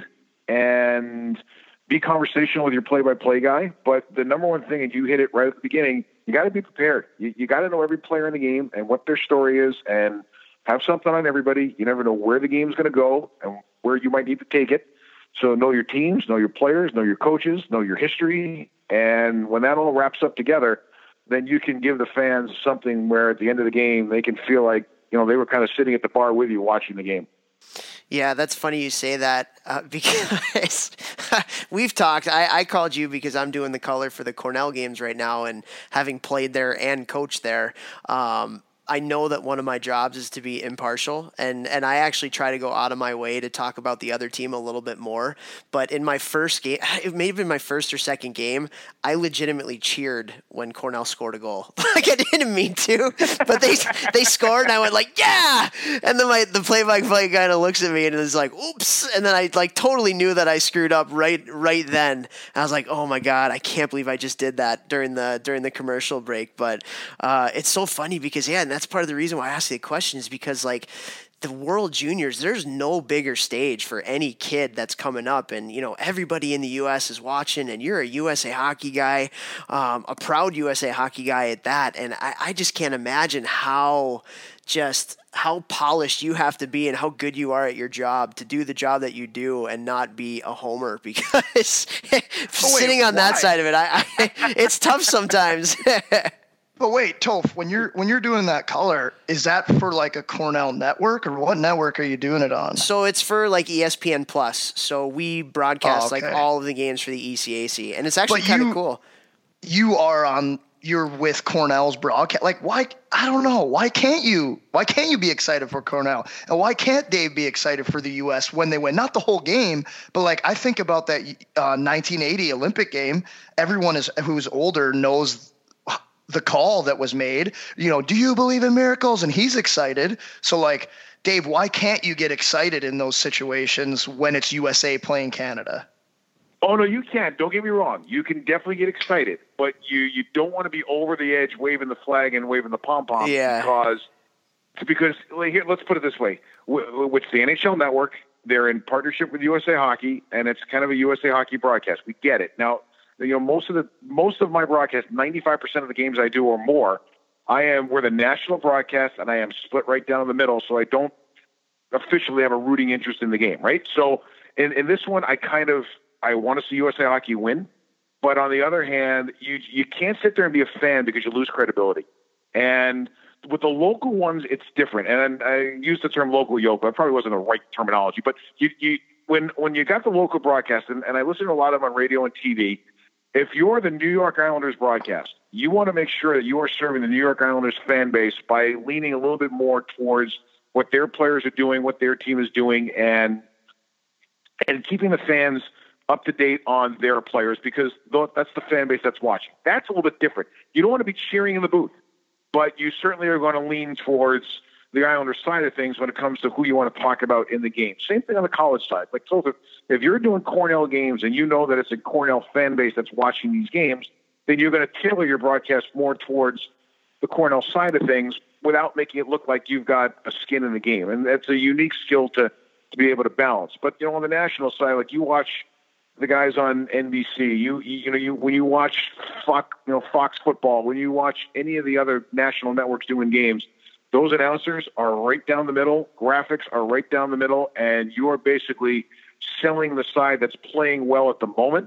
and be conversational with your play-by-play guy. But the number one thing, and you hit it right at the beginning, you got to be prepared. You got to know every player in the game and what their story is, and have something on everybody. You never know where the game's going to go and where you might need to take it. So know your teams, know your players, know your coaches, know your history. And when that all wraps up together, then you can give the fans something where at the end of the game, they can feel like, they were kind of sitting at the bar with you watching the game.
Yeah, that's funny you say that because we've talked. I called you because I'm doing the color for the Cornell games right now, and having played there and coached there, I know that one of my jobs is to be impartial, and I actually try to go out of my way to talk about the other team a little bit more. But in my first game, it may have been my first or second game, I legitimately cheered when Cornell scored a goal. Like, I didn't mean to, but they scored, and I went like, yeah! And then the play-by-play kind of looks at me and is like, oops! And then I totally knew that I screwed up right then. And I was like, oh my God, I can't believe I just did that during the commercial break. But it's so funny because, yeah, and that's part of the reason why I asked you the question is because, the World Juniors, there's no bigger stage for any kid that's coming up. And, everybody in the U.S. is watching, and you're a USA Hockey guy, a proud USA Hockey guy at that. And I just can't imagine how polished you have to be and how good you are at your job to do the job that you do and not be a homer, because sitting on that side of it, it's tough sometimes.
But wait, Toph, when you're doing that color, is that for a Cornell network, or what network are you doing it on?
So it's for ESPN Plus. So we broadcast all of the games for the ECAC, and it's actually kind of cool.
You're with Cornell's broadcast. Why? I don't know. Why can't you be excited for Cornell? And why can't Dave be excited for the U.S. when they win? Not the whole game, but I think about that 1980 Olympic game. Everyone who's older knows the call that was made, do you believe in miracles? And he's excited. So Dave, why can't you get excited in those situations when it's USA playing Canada?
Oh, no, you can't. Don't get me wrong. You can definitely get excited, but you don't want to be over the edge waving the flag and waving the pom-pom.
Yeah.
Because here, let's put it this way. With the NHL Network, they're in partnership with USA Hockey, and it's kind of a USA Hockey broadcast. We get it. Now, most of my broadcast, 95% of the games I do or more, we're the national broadcast, and I am split right down the middle, so I don't officially have a rooting interest in the game, right? So in this one, I want to see USA Hockey win, but on the other hand, you can't sit there and be a fan because you lose credibility. And with the local ones, it's different. And I use the term local yoke, but it probably wasn't the right terminology. But when you got the local broadcast, and I listen to a lot of them on radio and TV. If you're the New York Islanders broadcast, you want to make sure that you are serving the New York Islanders fan base by leaning a little bit more towards what their players are doing, what their team is doing, and keeping the fans up to date on their players, because that's the fan base that's watching. That's a little bit different. You don't want to be cheering in the booth, but you certainly are going to lean towards the Islanders side of things when it comes to who you want to talk about in the game. Same thing on the college side. So if you're doing Cornell games and you know that it's a Cornell fan base that's watching these games, then you're going to tailor your broadcast more towards the Cornell side of things without making it look like you've got a skin in the game. And that's a unique skill to be able to balance. But, on the national side, you watch the guys on NBC, when you watch Fox football, when you watch any of the other national networks doing games, those announcers are right down the middle. Graphics are right down the middle, and you are basically selling the side that's playing well at the moment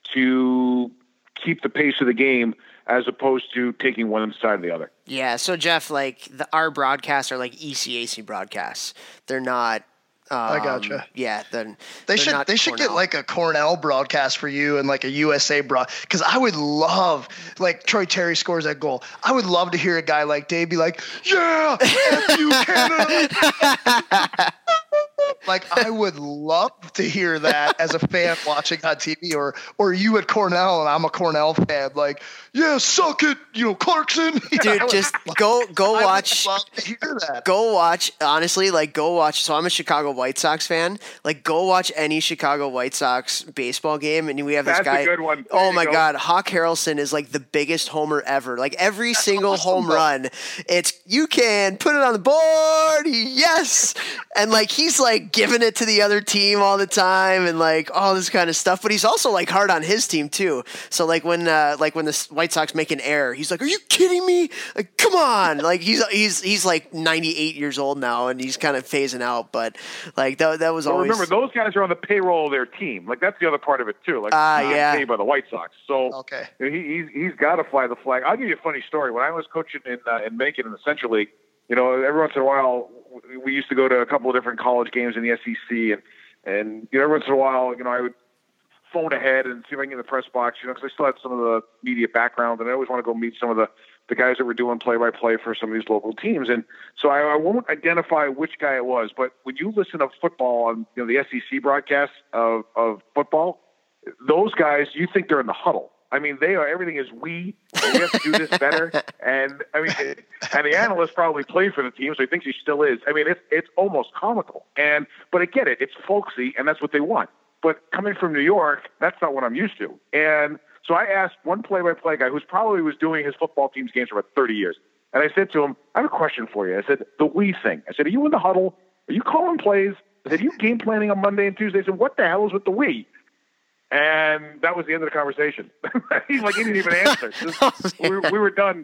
to keep the pace of the game, as opposed to taking one side or the other.
Yeah. So Jeff, our broadcasts are ECAC broadcasts. They're not.
I gotcha.
Yeah, then
they should get a Cornell broadcast for you and a USA because I would love Troy Terry scores that goal. I would love to hear a guy like Dave be like, "Yeah, F you Canada." I would love to hear that as a fan watching on TV, or you at Cornell and I'm a Cornell fan. Yeah, suck it, Clarkson.
Dude, just go watch.
I would love to hear that.
Go watch, honestly, go watch. So I'm a Chicago White Sox fan. Go watch any Chicago White Sox baseball game, and we have this guy.
That's a good one.
Oh my God, Hawk Harrelson is the biggest homer ever. Every single home run, it's you can put it on the board, yes, and he's like giving it to the other team all the time and like all this kind of stuff. But he's also like hard on his team too. So like when the White Sox make an error, he's like, "Are you kidding me? Like, come on!" Like he's like 98 years old now and he's kind of phasing out. But like that was always.
Remember, those guys are on the payroll of their team. Like that's the other part of it too. Like
yeah,
paid by the White Sox. So
okay,
he's got to fly the flag. I'll give you a funny story. When I was coaching in Macon in the Central League, every once in a while we used to go to a couple of different college games in the SEC, and every once in a while, I would phone ahead and see if I can get in the press box, because I still had some of the media background, and I always want to go meet some of the guys that were doing play-by-play for some of these local teams. And so I won't identify which guy it was, but when you listen to football on the SEC broadcast of football, those guys, you think they're in the huddle. I mean, everything is we have to do this better. And I mean, and the analyst probably played for the team, so he thinks he still is. I mean, it's almost comical. But I get it. It's folksy, and that's what they want. But coming from New York, that's not what I'm used to. And so I asked one play-by-play guy who's probably was doing his football team's games for about 30 years. And I said to him, I have a question for you. I said, the we thing. I said, are you in the huddle? Are you calling plays? I said, are you game planning on Monday and Tuesday? I said, what the hell is with the we? And that was the end of the conversation. He's like, he didn't even answer. We were done.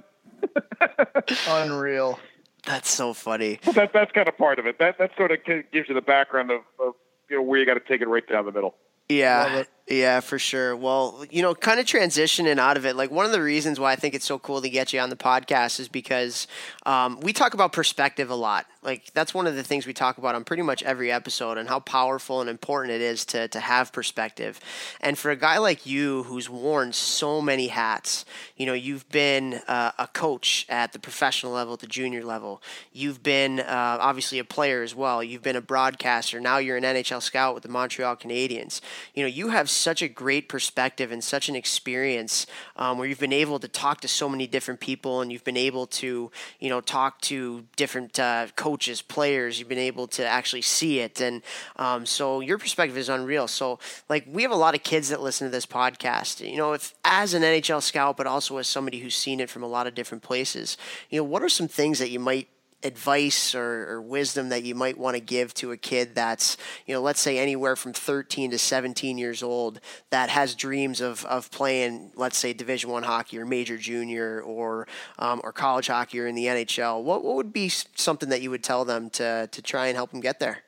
Unreal.
That's so funny.
But that's kind of part of it. That sort of gives you the background of where you got to take it right down the middle.
Yeah, for sure. Well, kind of transitioning out of it, like one of the reasons why I think it's so cool to get you on the podcast is because we talk about perspective a lot. Like that's one of the things we talk about on pretty much every episode and how powerful and important it is to have perspective. And for a guy like you who's worn so many hats, you've been a coach at the professional level, at the junior level. You've been obviously a player as well. You've been a broadcaster. Now you're an NHL scout with the Montreal Canadiens. You have such a great perspective and such an experience where you've been able to talk to so many different people and you've been able to, talk to different coaches, players. You've been able to actually see it. And so your perspective is unreal. So like we have a lot of kids that listen to this podcast, if as an NHL scout, but also as somebody who's seen it from a lot of different places, what are some things that you might advice or wisdom that you might want to give to a kid that's, let's say anywhere from 13 to 17 years old that has dreams of playing, let's say Division I hockey or major junior or college hockey or in the NHL? What would be something that you would tell them to try and help them get there?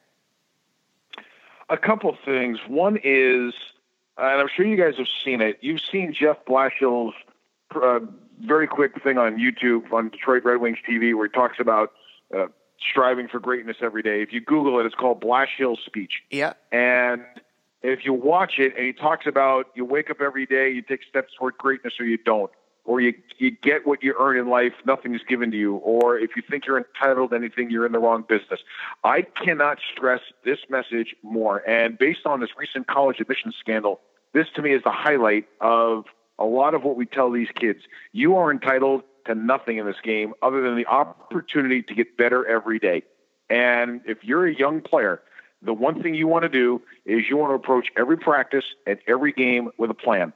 A couple of things. One is, and I'm sure you guys have seen it, you've seen Jeff Blashill's very quick thing on YouTube on Detroit Red Wings TV where he talks about striving for greatness every day. If you Google it, it's called Blashill's speech.
Yeah.
And if you watch it, and he talks about you wake up every day, you take steps toward greatness or you don't, or you get what you earn in life, nothing is given to you, or if you think you're entitled to anything, you're in the wrong business. I cannot stress this message more. And based on this recent college admissions scandal, this to me is the highlight of a lot of what we tell these kids. You are entitled to nothing in this game other than the opportunity to get better every day. And if you're a young player, the one thing you want to do is you want to approach every practice and every game with a plan.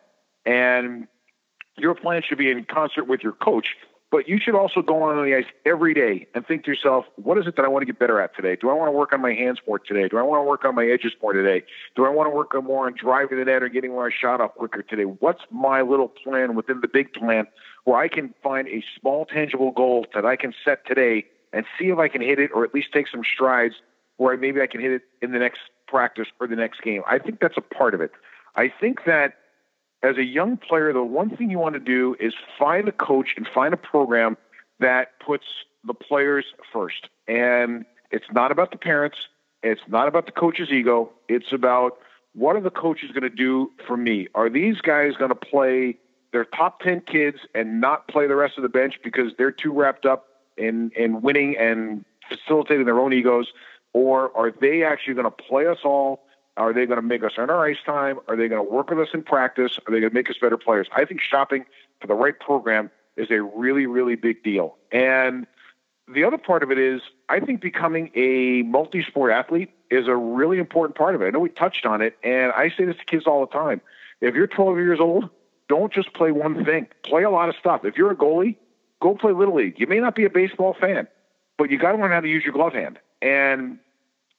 And your plan should be in concert with your coach, but you should also go on the ice every day and think to yourself, what is it that I want to get better at today? Do I want to work on my hands more today? Do I want to work on my edges more today? Do I want to work on more on driving the net or getting my shot up quicker today? What's my little plan within the big plan where I can find a small tangible goal that I can set today and see if I can hit it or at least take some strides where maybe I can hit it in the next practice or the next game? I think that's a part of it. I think that as a young player, the one thing you want to do is find a coach and find a program that puts the players first. And it's not about the parents. It's not about the coach's ego. It's about what are the coaches going to do for me? Are these guys going to play their top 10 kids and not play the rest of the bench because they're too wrapped up in winning and facilitating their own egos? Or are they actually going to play us all? Are they going to make us earn our ice time? Are they going to work with us in practice? Are they going to make us better players? I think shopping for the right program is a really, really big deal. And the other part of it is I think becoming a multi-sport athlete is a really important part of it. I know we touched on it, and I say this to kids all the time. If you're 12 years old, don't just play one thing. Play a lot of stuff. If you're a goalie, go play Little League. You may not be a baseball fan, but you got to learn how to use your glove hand. And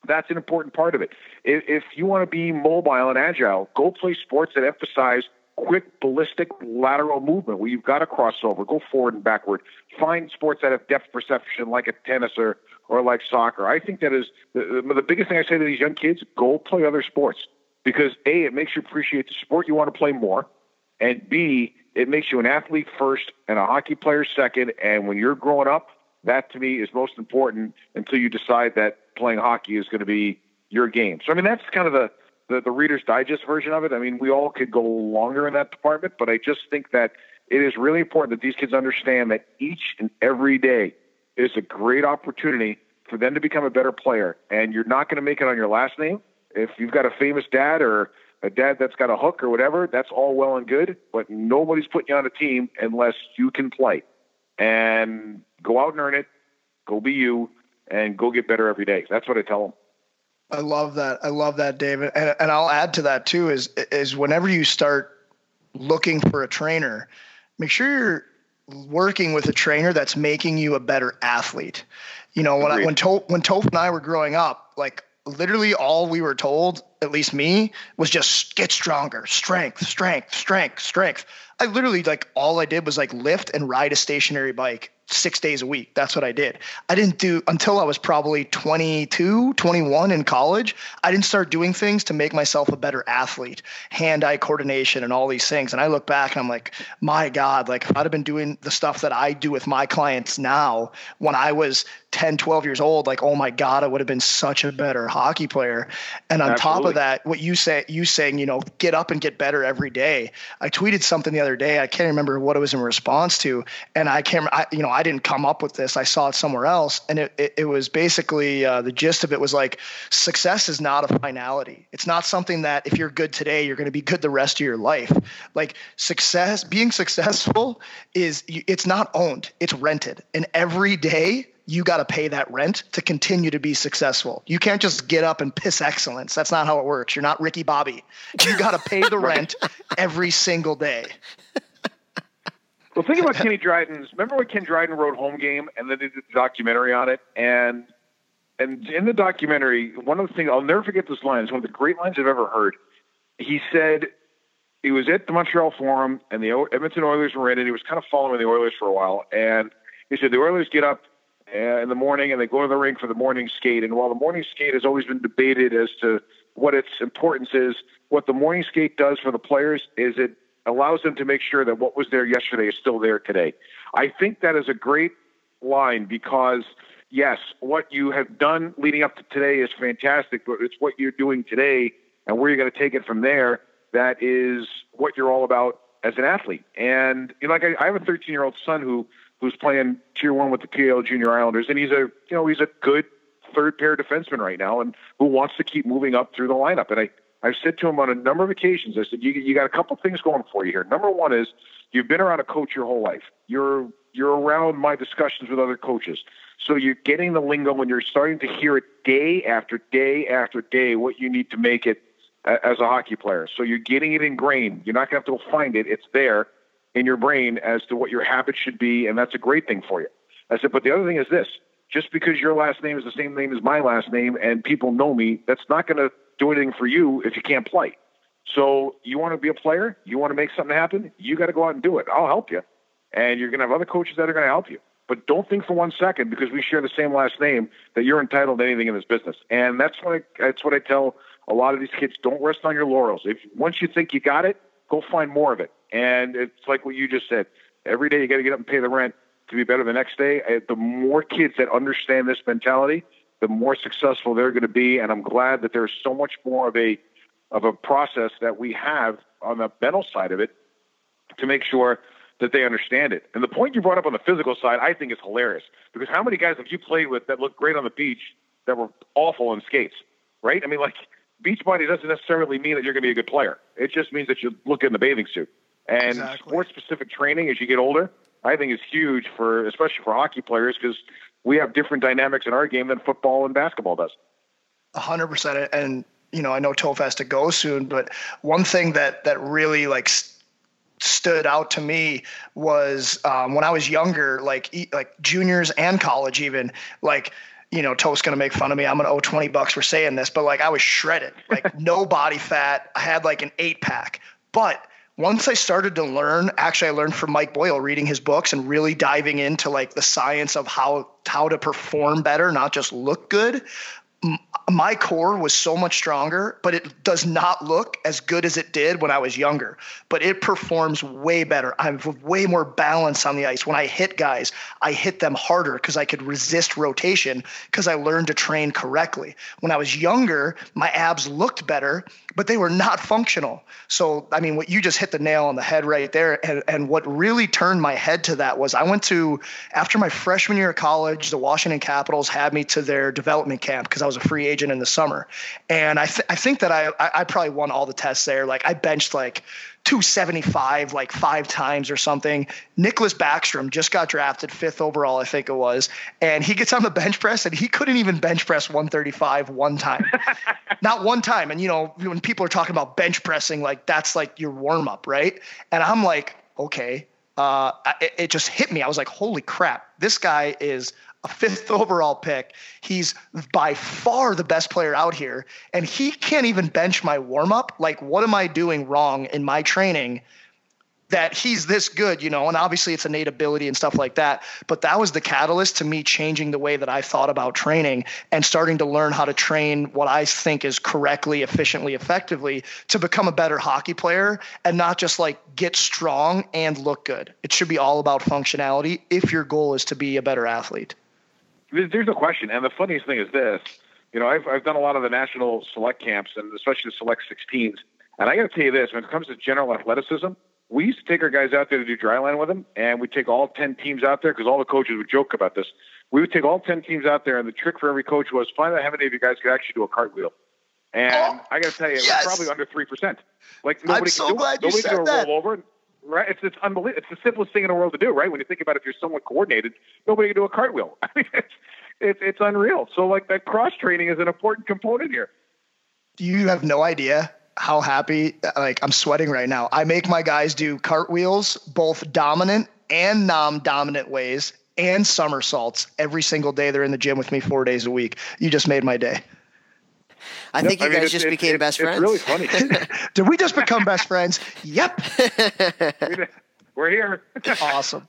That's an important part of it. If you want to be mobile and agile, go play sports that emphasize quick, ballistic, lateral movement where you've got to cross over, go forward and backward. Find sports that have depth perception like a tennis or like soccer. I think that is the biggest thing I say to these young kids, go play other sports. Because A, it makes you appreciate the sport you want to play more, and B, it makes you an athlete first and a hockey player second, and when you're growing up, that to me is most important until you decide that playing hockey is going to be your game. So, I mean, that's kind of the Reader's Digest version of it. I mean, we all could go longer in that department, but I just think that it is really important that these kids understand that each and every day is a great opportunity for them to become a better player, and you're not going to make it on your last name. If you've got a famous dad or a dad that's got a hook or whatever, that's all well and good, but nobody's putting you on a team unless you can play. And go out and earn it, go be you, and go get better every day. That's what I tell them.
I love that, David. And I'll add to that too is whenever you start looking for a trainer, make sure you're working with a trainer that's making you a better athlete. You know, when Toph and I were growing up, like, literally all we were told, at least me, was just get stronger, strength. I literally, like, all I did was like lift and ride a stationary bike 6 days a week. That's what I did. I didn't do until I was probably 22, 21 in college. I didn't start doing things to make myself a better athlete, hand-eye coordination and all these things. And I look back and I'm like, my God, like if I'd have been doing the stuff that I do with my clients now when I was 10, 12 years old, like, oh my God, I would have been such a better hockey player. And on top of that, what you saying, you know, get up and get better every day. I tweeted something the other day. I can't remember what it was in response to. And I didn't come up with this. I saw it somewhere else. And it was basically the gist of it was like, success is not a finality. It's not something that if you're good today, you're going to be good the rest of your life. Like being successful it's not owned, it's rented. And every day you got to pay that rent to continue to be successful. You can't just get up and piss excellence. That's not how it works. You're not Ricky Bobby. You got to pay the rent every single day.
Well, think about Kenny Dryden's. Remember when Ken Dryden wrote Home Game and then they did the documentary on it? And in the documentary, one of the things, I'll never forget this line. It's one of the great lines I've ever heard. He said he was at the Montreal Forum and the Edmonton Oilers were in it. He was kind of following the Oilers for a while. And he said the Oilers get up in the morning and they go to the rink for the morning skate. And while the morning skate has always been debated as to what its importance is, what the morning skate does for the players is it allows them to make sure that what was there yesterday is still there today. I think that is a great line because, yes, what you have done leading up to today is fantastic, but it's what you're doing today and where you're going to take it from there that is what you're all about as an athlete. And you know, like I have a 13-year-old son who's playing Tier 1 with the PAL Junior Islanders, and he's a good third-pair defenseman right now and who wants to keep moving up through the lineup. And I've said to him on a number of occasions, I said, you got a couple things going for you here. Number one is you've been around a coach your whole life. You're around my discussions with other coaches. So you're getting the lingo when you're starting to hear it day after day after day, what you need to make it as a hockey player. So you're getting it ingrained. You're not going to have to go find it. It's there in your brain as to what your habits should be, and that's a great thing for you. I said, but the other thing is this. Just because your last name is the same name as my last name and people know me, that's not going to do anything for you if you can't play. So you want to be a player? You want to make something happen? You got to go out and do it. I'll help you. And you're going to have other coaches that are going to help you. But don't think for 1 second, because we share the same last name, that you're entitled to anything in this business. And that's what I tell a lot of these kids. Don't rest on your laurels. Once you think you got it, go find more of it. And it's like what you just said. Every day you got to get up and pay the rent to be better the next day. The more kids that understand this mentality, the more successful they're going to be. And I'm glad that there's so much more of a process that we have on the mental side of it to make sure that they understand it. And the point you brought up on the physical side, I think is hilarious, because how many guys have you played with that look great on the beach that were awful in skates, right? I mean, like, beach body doesn't necessarily mean that you're going to be a good player. It just means that you look good in the bathing suit. And sports-specific training as you get older, I think is huge especially for hockey players, because we have different dynamics in our game than football and basketball does.
100%. And, you know, I know Toph has to go soon, but one thing that really stood out to me was when I was younger, like juniors and college even, like Toast's going to make fun of me. I'm going to owe $20 for saying this, but like I was shredded, like no body fat. I had like an 8-pack. But once I started to learn, actually I learned from Mike Boyle, reading his books and really diving into like the science of how to perform better, not just look good. My core was so much stronger, but it does not look as good as it did when I was younger. But it performs way better. I have way more balance on the ice. When I hit guys, I hit them harder because I could resist rotation because I learned to train correctly. When I was younger, my abs looked better, but they were not functional. So, I mean, what you just hit the nail on the head right there. And what really turned my head to that was after my freshman year of college, the Washington Capitals had me to their development camp because I was a free agent in the summer. And I think that I probably won all the tests there. Like I benched like 275 like 5 times or something. Nicholas Backstrom just got drafted 5th overall, I think it was. And he gets on the bench press and he couldn't even bench press 135 one time. Not one time. And when people are talking about bench pressing, like that's like your warm up, right? And I'm like, okay. It just hit me. I was like, holy crap, this guy is a 5th overall pick. He's by far the best player out here, and he can't even bench my warm-up. Like, what am I doing wrong in my training that he's this good, And obviously it's innate ability and stuff like that. But that was the catalyst to me changing the way that I thought about training and starting to learn how to train what I think is correctly, efficiently, effectively to become a better hockey player and not just like get strong and look good. It should be all about functionality if your goal is to be a better athlete.
There's no question. And the funniest thing is this, I've done a lot of the national select camps and especially the select 16s. And I got to tell you this, when it comes to general athleticism, we used to take our guys out there to do dry line with them, and we'd take all 10 teams out there because all the coaches would joke about this. We would take all 10 teams out there, and the trick for every coach was find out how many of you guys could actually do a cartwheel. And I got to tell you, it was probably under 3%. Like nobody
I'm so
can do
glad
it.
you
Nobody
said
can do a
that.
rollover. Right? It's unbelievable. It's the simplest thing in the world to do, right? When you think about it, if you're somewhat coordinated, nobody can do a cartwheel. I mean, it's unreal. So like that cross training is an important component here.
You have no idea how happy, like I'm sweating right now. I make my guys do cartwheels, both dominant and non-dominant ways, and somersaults every single day. They're in the gym with me 4 days a week. You just made my day.
I think you guys just became best friends.
It's really funny.
Did we just become best friends? Yep.
We're here.
Awesome.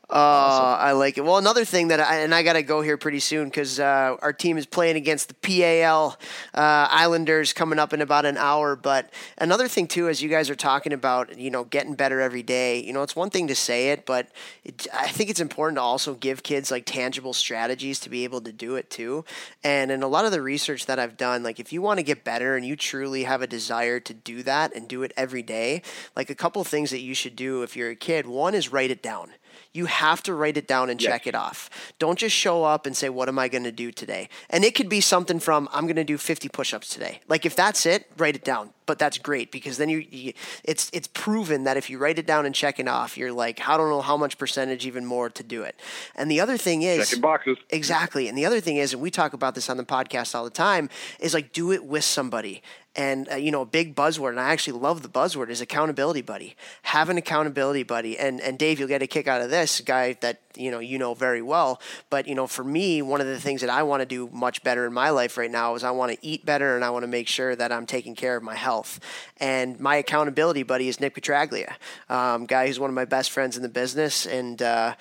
I like it. Well, another thing that I got to go here pretty soon because our team is playing against the PAL Islanders coming up in about an hour. But another thing, too, as you guys are talking about, getting better every day, it's one thing to say it, but I think it's important to also give kids like tangible strategies to be able to do it, too. And in a lot of the research that I've done, like if you want to get better and you truly have a desire to do that and do it every day, like a couple things that you should do if you're a kid. One is write it down. You have to write it down and check it off. Don't just show up and say, what am I going to do today? And it could be something from, I'm going to do 50 push-ups today. Like if that's it, write it down. But that's great because then it's proven that if you write it down and check it off, you're like, I don't know how much percentage even more to do it. And the other thing is
checking boxes.
Exactly. And the other thing is, and we talk about this on the podcast all the time, is like do it with somebody. And, a big buzzword, and I actually love the buzzword, is accountability buddy. Have an accountability buddy. And Dave, you'll get a kick out of this, a guy that, you know very well. But, for me, one of the things that I want to do much better in my life right now is I want to eat better and I want to make sure that I'm taking care of my health. And my accountability buddy is Nick Petraglia, guy who's one of my best friends in the business and a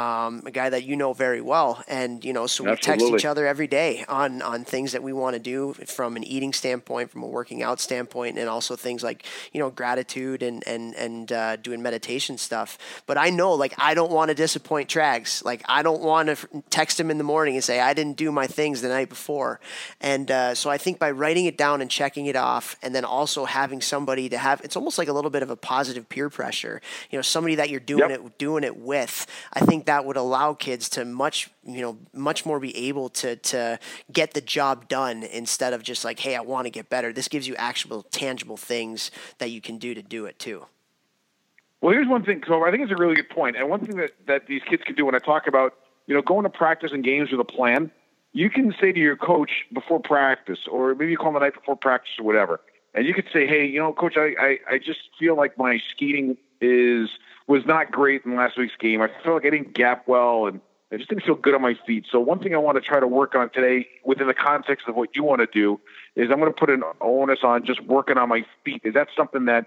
guy that you know very well. And, so we text each other every day on things that we want to do from an eating standpoint, from a working out standpoint, and also things like, gratitude and doing meditation stuff. But I know, like, I don't want to disappoint Trags. Like, I don't want to text him in the morning and say, I didn't do my things the night before. And so I think by writing it down and checking it off, and then also having somebody to have, it's almost like a little bit of a positive peer pressure, somebody that you're doing it with. I think that would allow kids to much more be able to get the job done instead of just like, hey, I want to get better. This gives you actual tangible things that you can do to do it too.
Well, here's one thing. So I think it's a really good point. And one thing that these kids can do when I talk about, going to practice and games with a plan, you can say to your coach before practice, or maybe you call him the night before practice or whatever. And you could say, hey, coach, I just feel like my skating was not great in last week's game. I feel like I didn't gap well and I just didn't feel good on my feet. So one thing I want to try to work on today within the context of what you want to do is I'm going to put an onus on just working on my feet. Is that something that,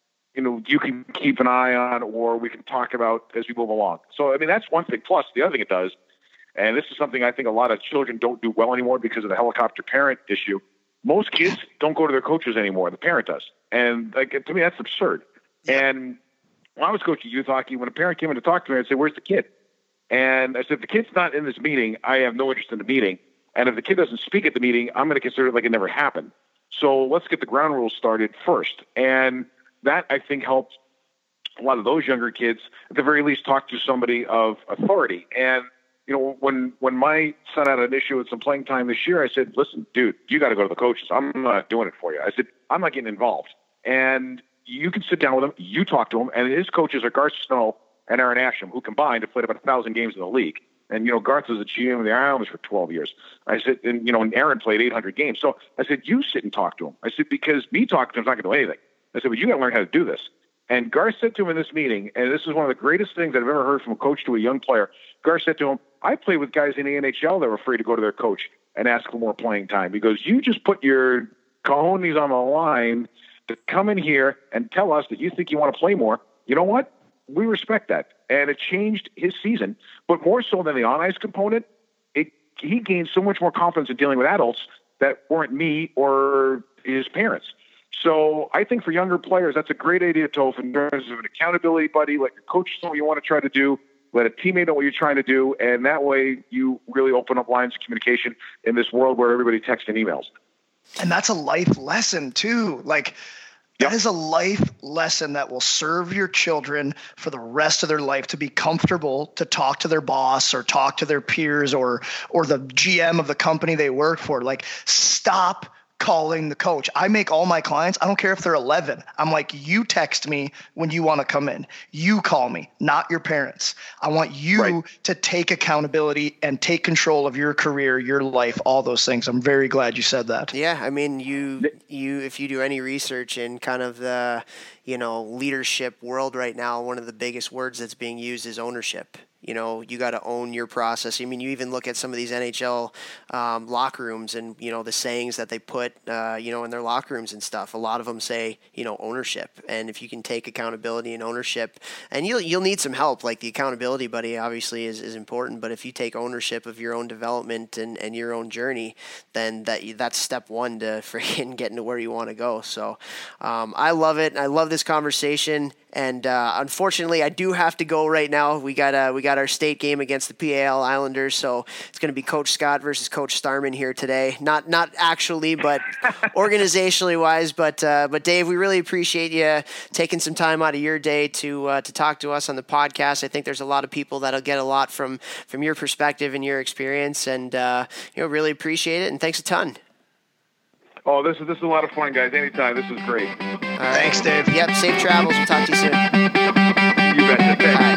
you can keep an eye on or we can talk about as we move along? So, I mean, that's one thing. Plus, the other thing it does, and this is something I think a lot of children don't do well anymore because of the helicopter parent issue. Most kids don't go to their coaches anymore. The parent does. And to me, that's absurd. Yeah. And when I was coaching youth hockey, when a parent came in to talk to me, I'd say, "Where's the kid?" And I said, "If the kid's not in this meeting, I have no interest in the meeting. And if the kid doesn't speak at the meeting, I'm going to consider it like it never happened. So let's get the ground rules started first." And that, I think, helped a lot of those younger kids, at the very least, talk to somebody of authority. And, when my son had an issue with some playing time this year, I said, "Listen, dude, you got to go to the coaches. I'm not doing it for you." I said, "I'm not getting involved. And you can sit down with him. You talk to him." And his coaches are Garth Snow and Aaron Asham, who combined have played about 1,000 games in the league. And, Garth was the GM of the Islanders for 12 years. I said, and Aaron played 800 games. So I said, you sit and talk to him. I said, because me talking to him is not going to do anything. I said, but you got to learn how to do this. And Garth said to him in this meeting, and this is one of the greatest things I've ever heard from a coach to a young player. Garth said to him, I played with guys in the NHL that were afraid to go to their coach and ask for more playing time. He goes, you just put your cojones on the line to come in here and tell us that you think you want to play more. You know what? We respect that. And it changed his season. But more so than the on-ice component, he gained so much more confidence in dealing with adults that weren't me or his parents. So I think for younger players, that's a great idea, Toph, in terms of an accountability buddy. Let your coach know what you want to try to do. Let a teammate know what you're trying to do. And that way you really open up lines of communication in this world where everybody texts and emails.
And that's a life lesson too. That is a life lesson that will serve your children for the rest of their life, to be comfortable to talk to their boss or talk to their peers or the GM of the company they work for. Stop calling the coach. I make all my clients, I don't care if they're 11. I'm like, you text me when you want to come in. You call me, not your parents. I want you to take accountability and take control of your career, your life, all those things. I'm very glad you said that.
Yeah, I mean, you if you do any research in kind of the, leadership world right now, one of the biggest words that's being used is ownership. You got to own your process. I mean, you even look at some of these NHL locker rooms and, the sayings that they put, in their locker rooms and stuff. A lot of them say, ownership. And if you can take accountability and ownership, and you'll need some help, like the accountability buddy obviously is important. But if you take ownership of your own development and your own journey, then that's step one to freaking getting to where you want to go. So I love it. I love this conversation. And unfortunately, I do have to go right now. We got our state game against the PAL Islanders, so it's going to be Coach Scott versus Coach Starman here today. Not actually, but organizationally wise. But Dave, we really appreciate you taking some time out of your day to talk to us on the podcast. I think there's a lot of people that'll get a lot from your perspective and your experience, and really appreciate it. And thanks a ton.
Oh, this is a lot of fun, guys. Anytime. This is great.
Thanks, Dave.
Yep. Safe travels. We'll talk to you soon.
You betcha.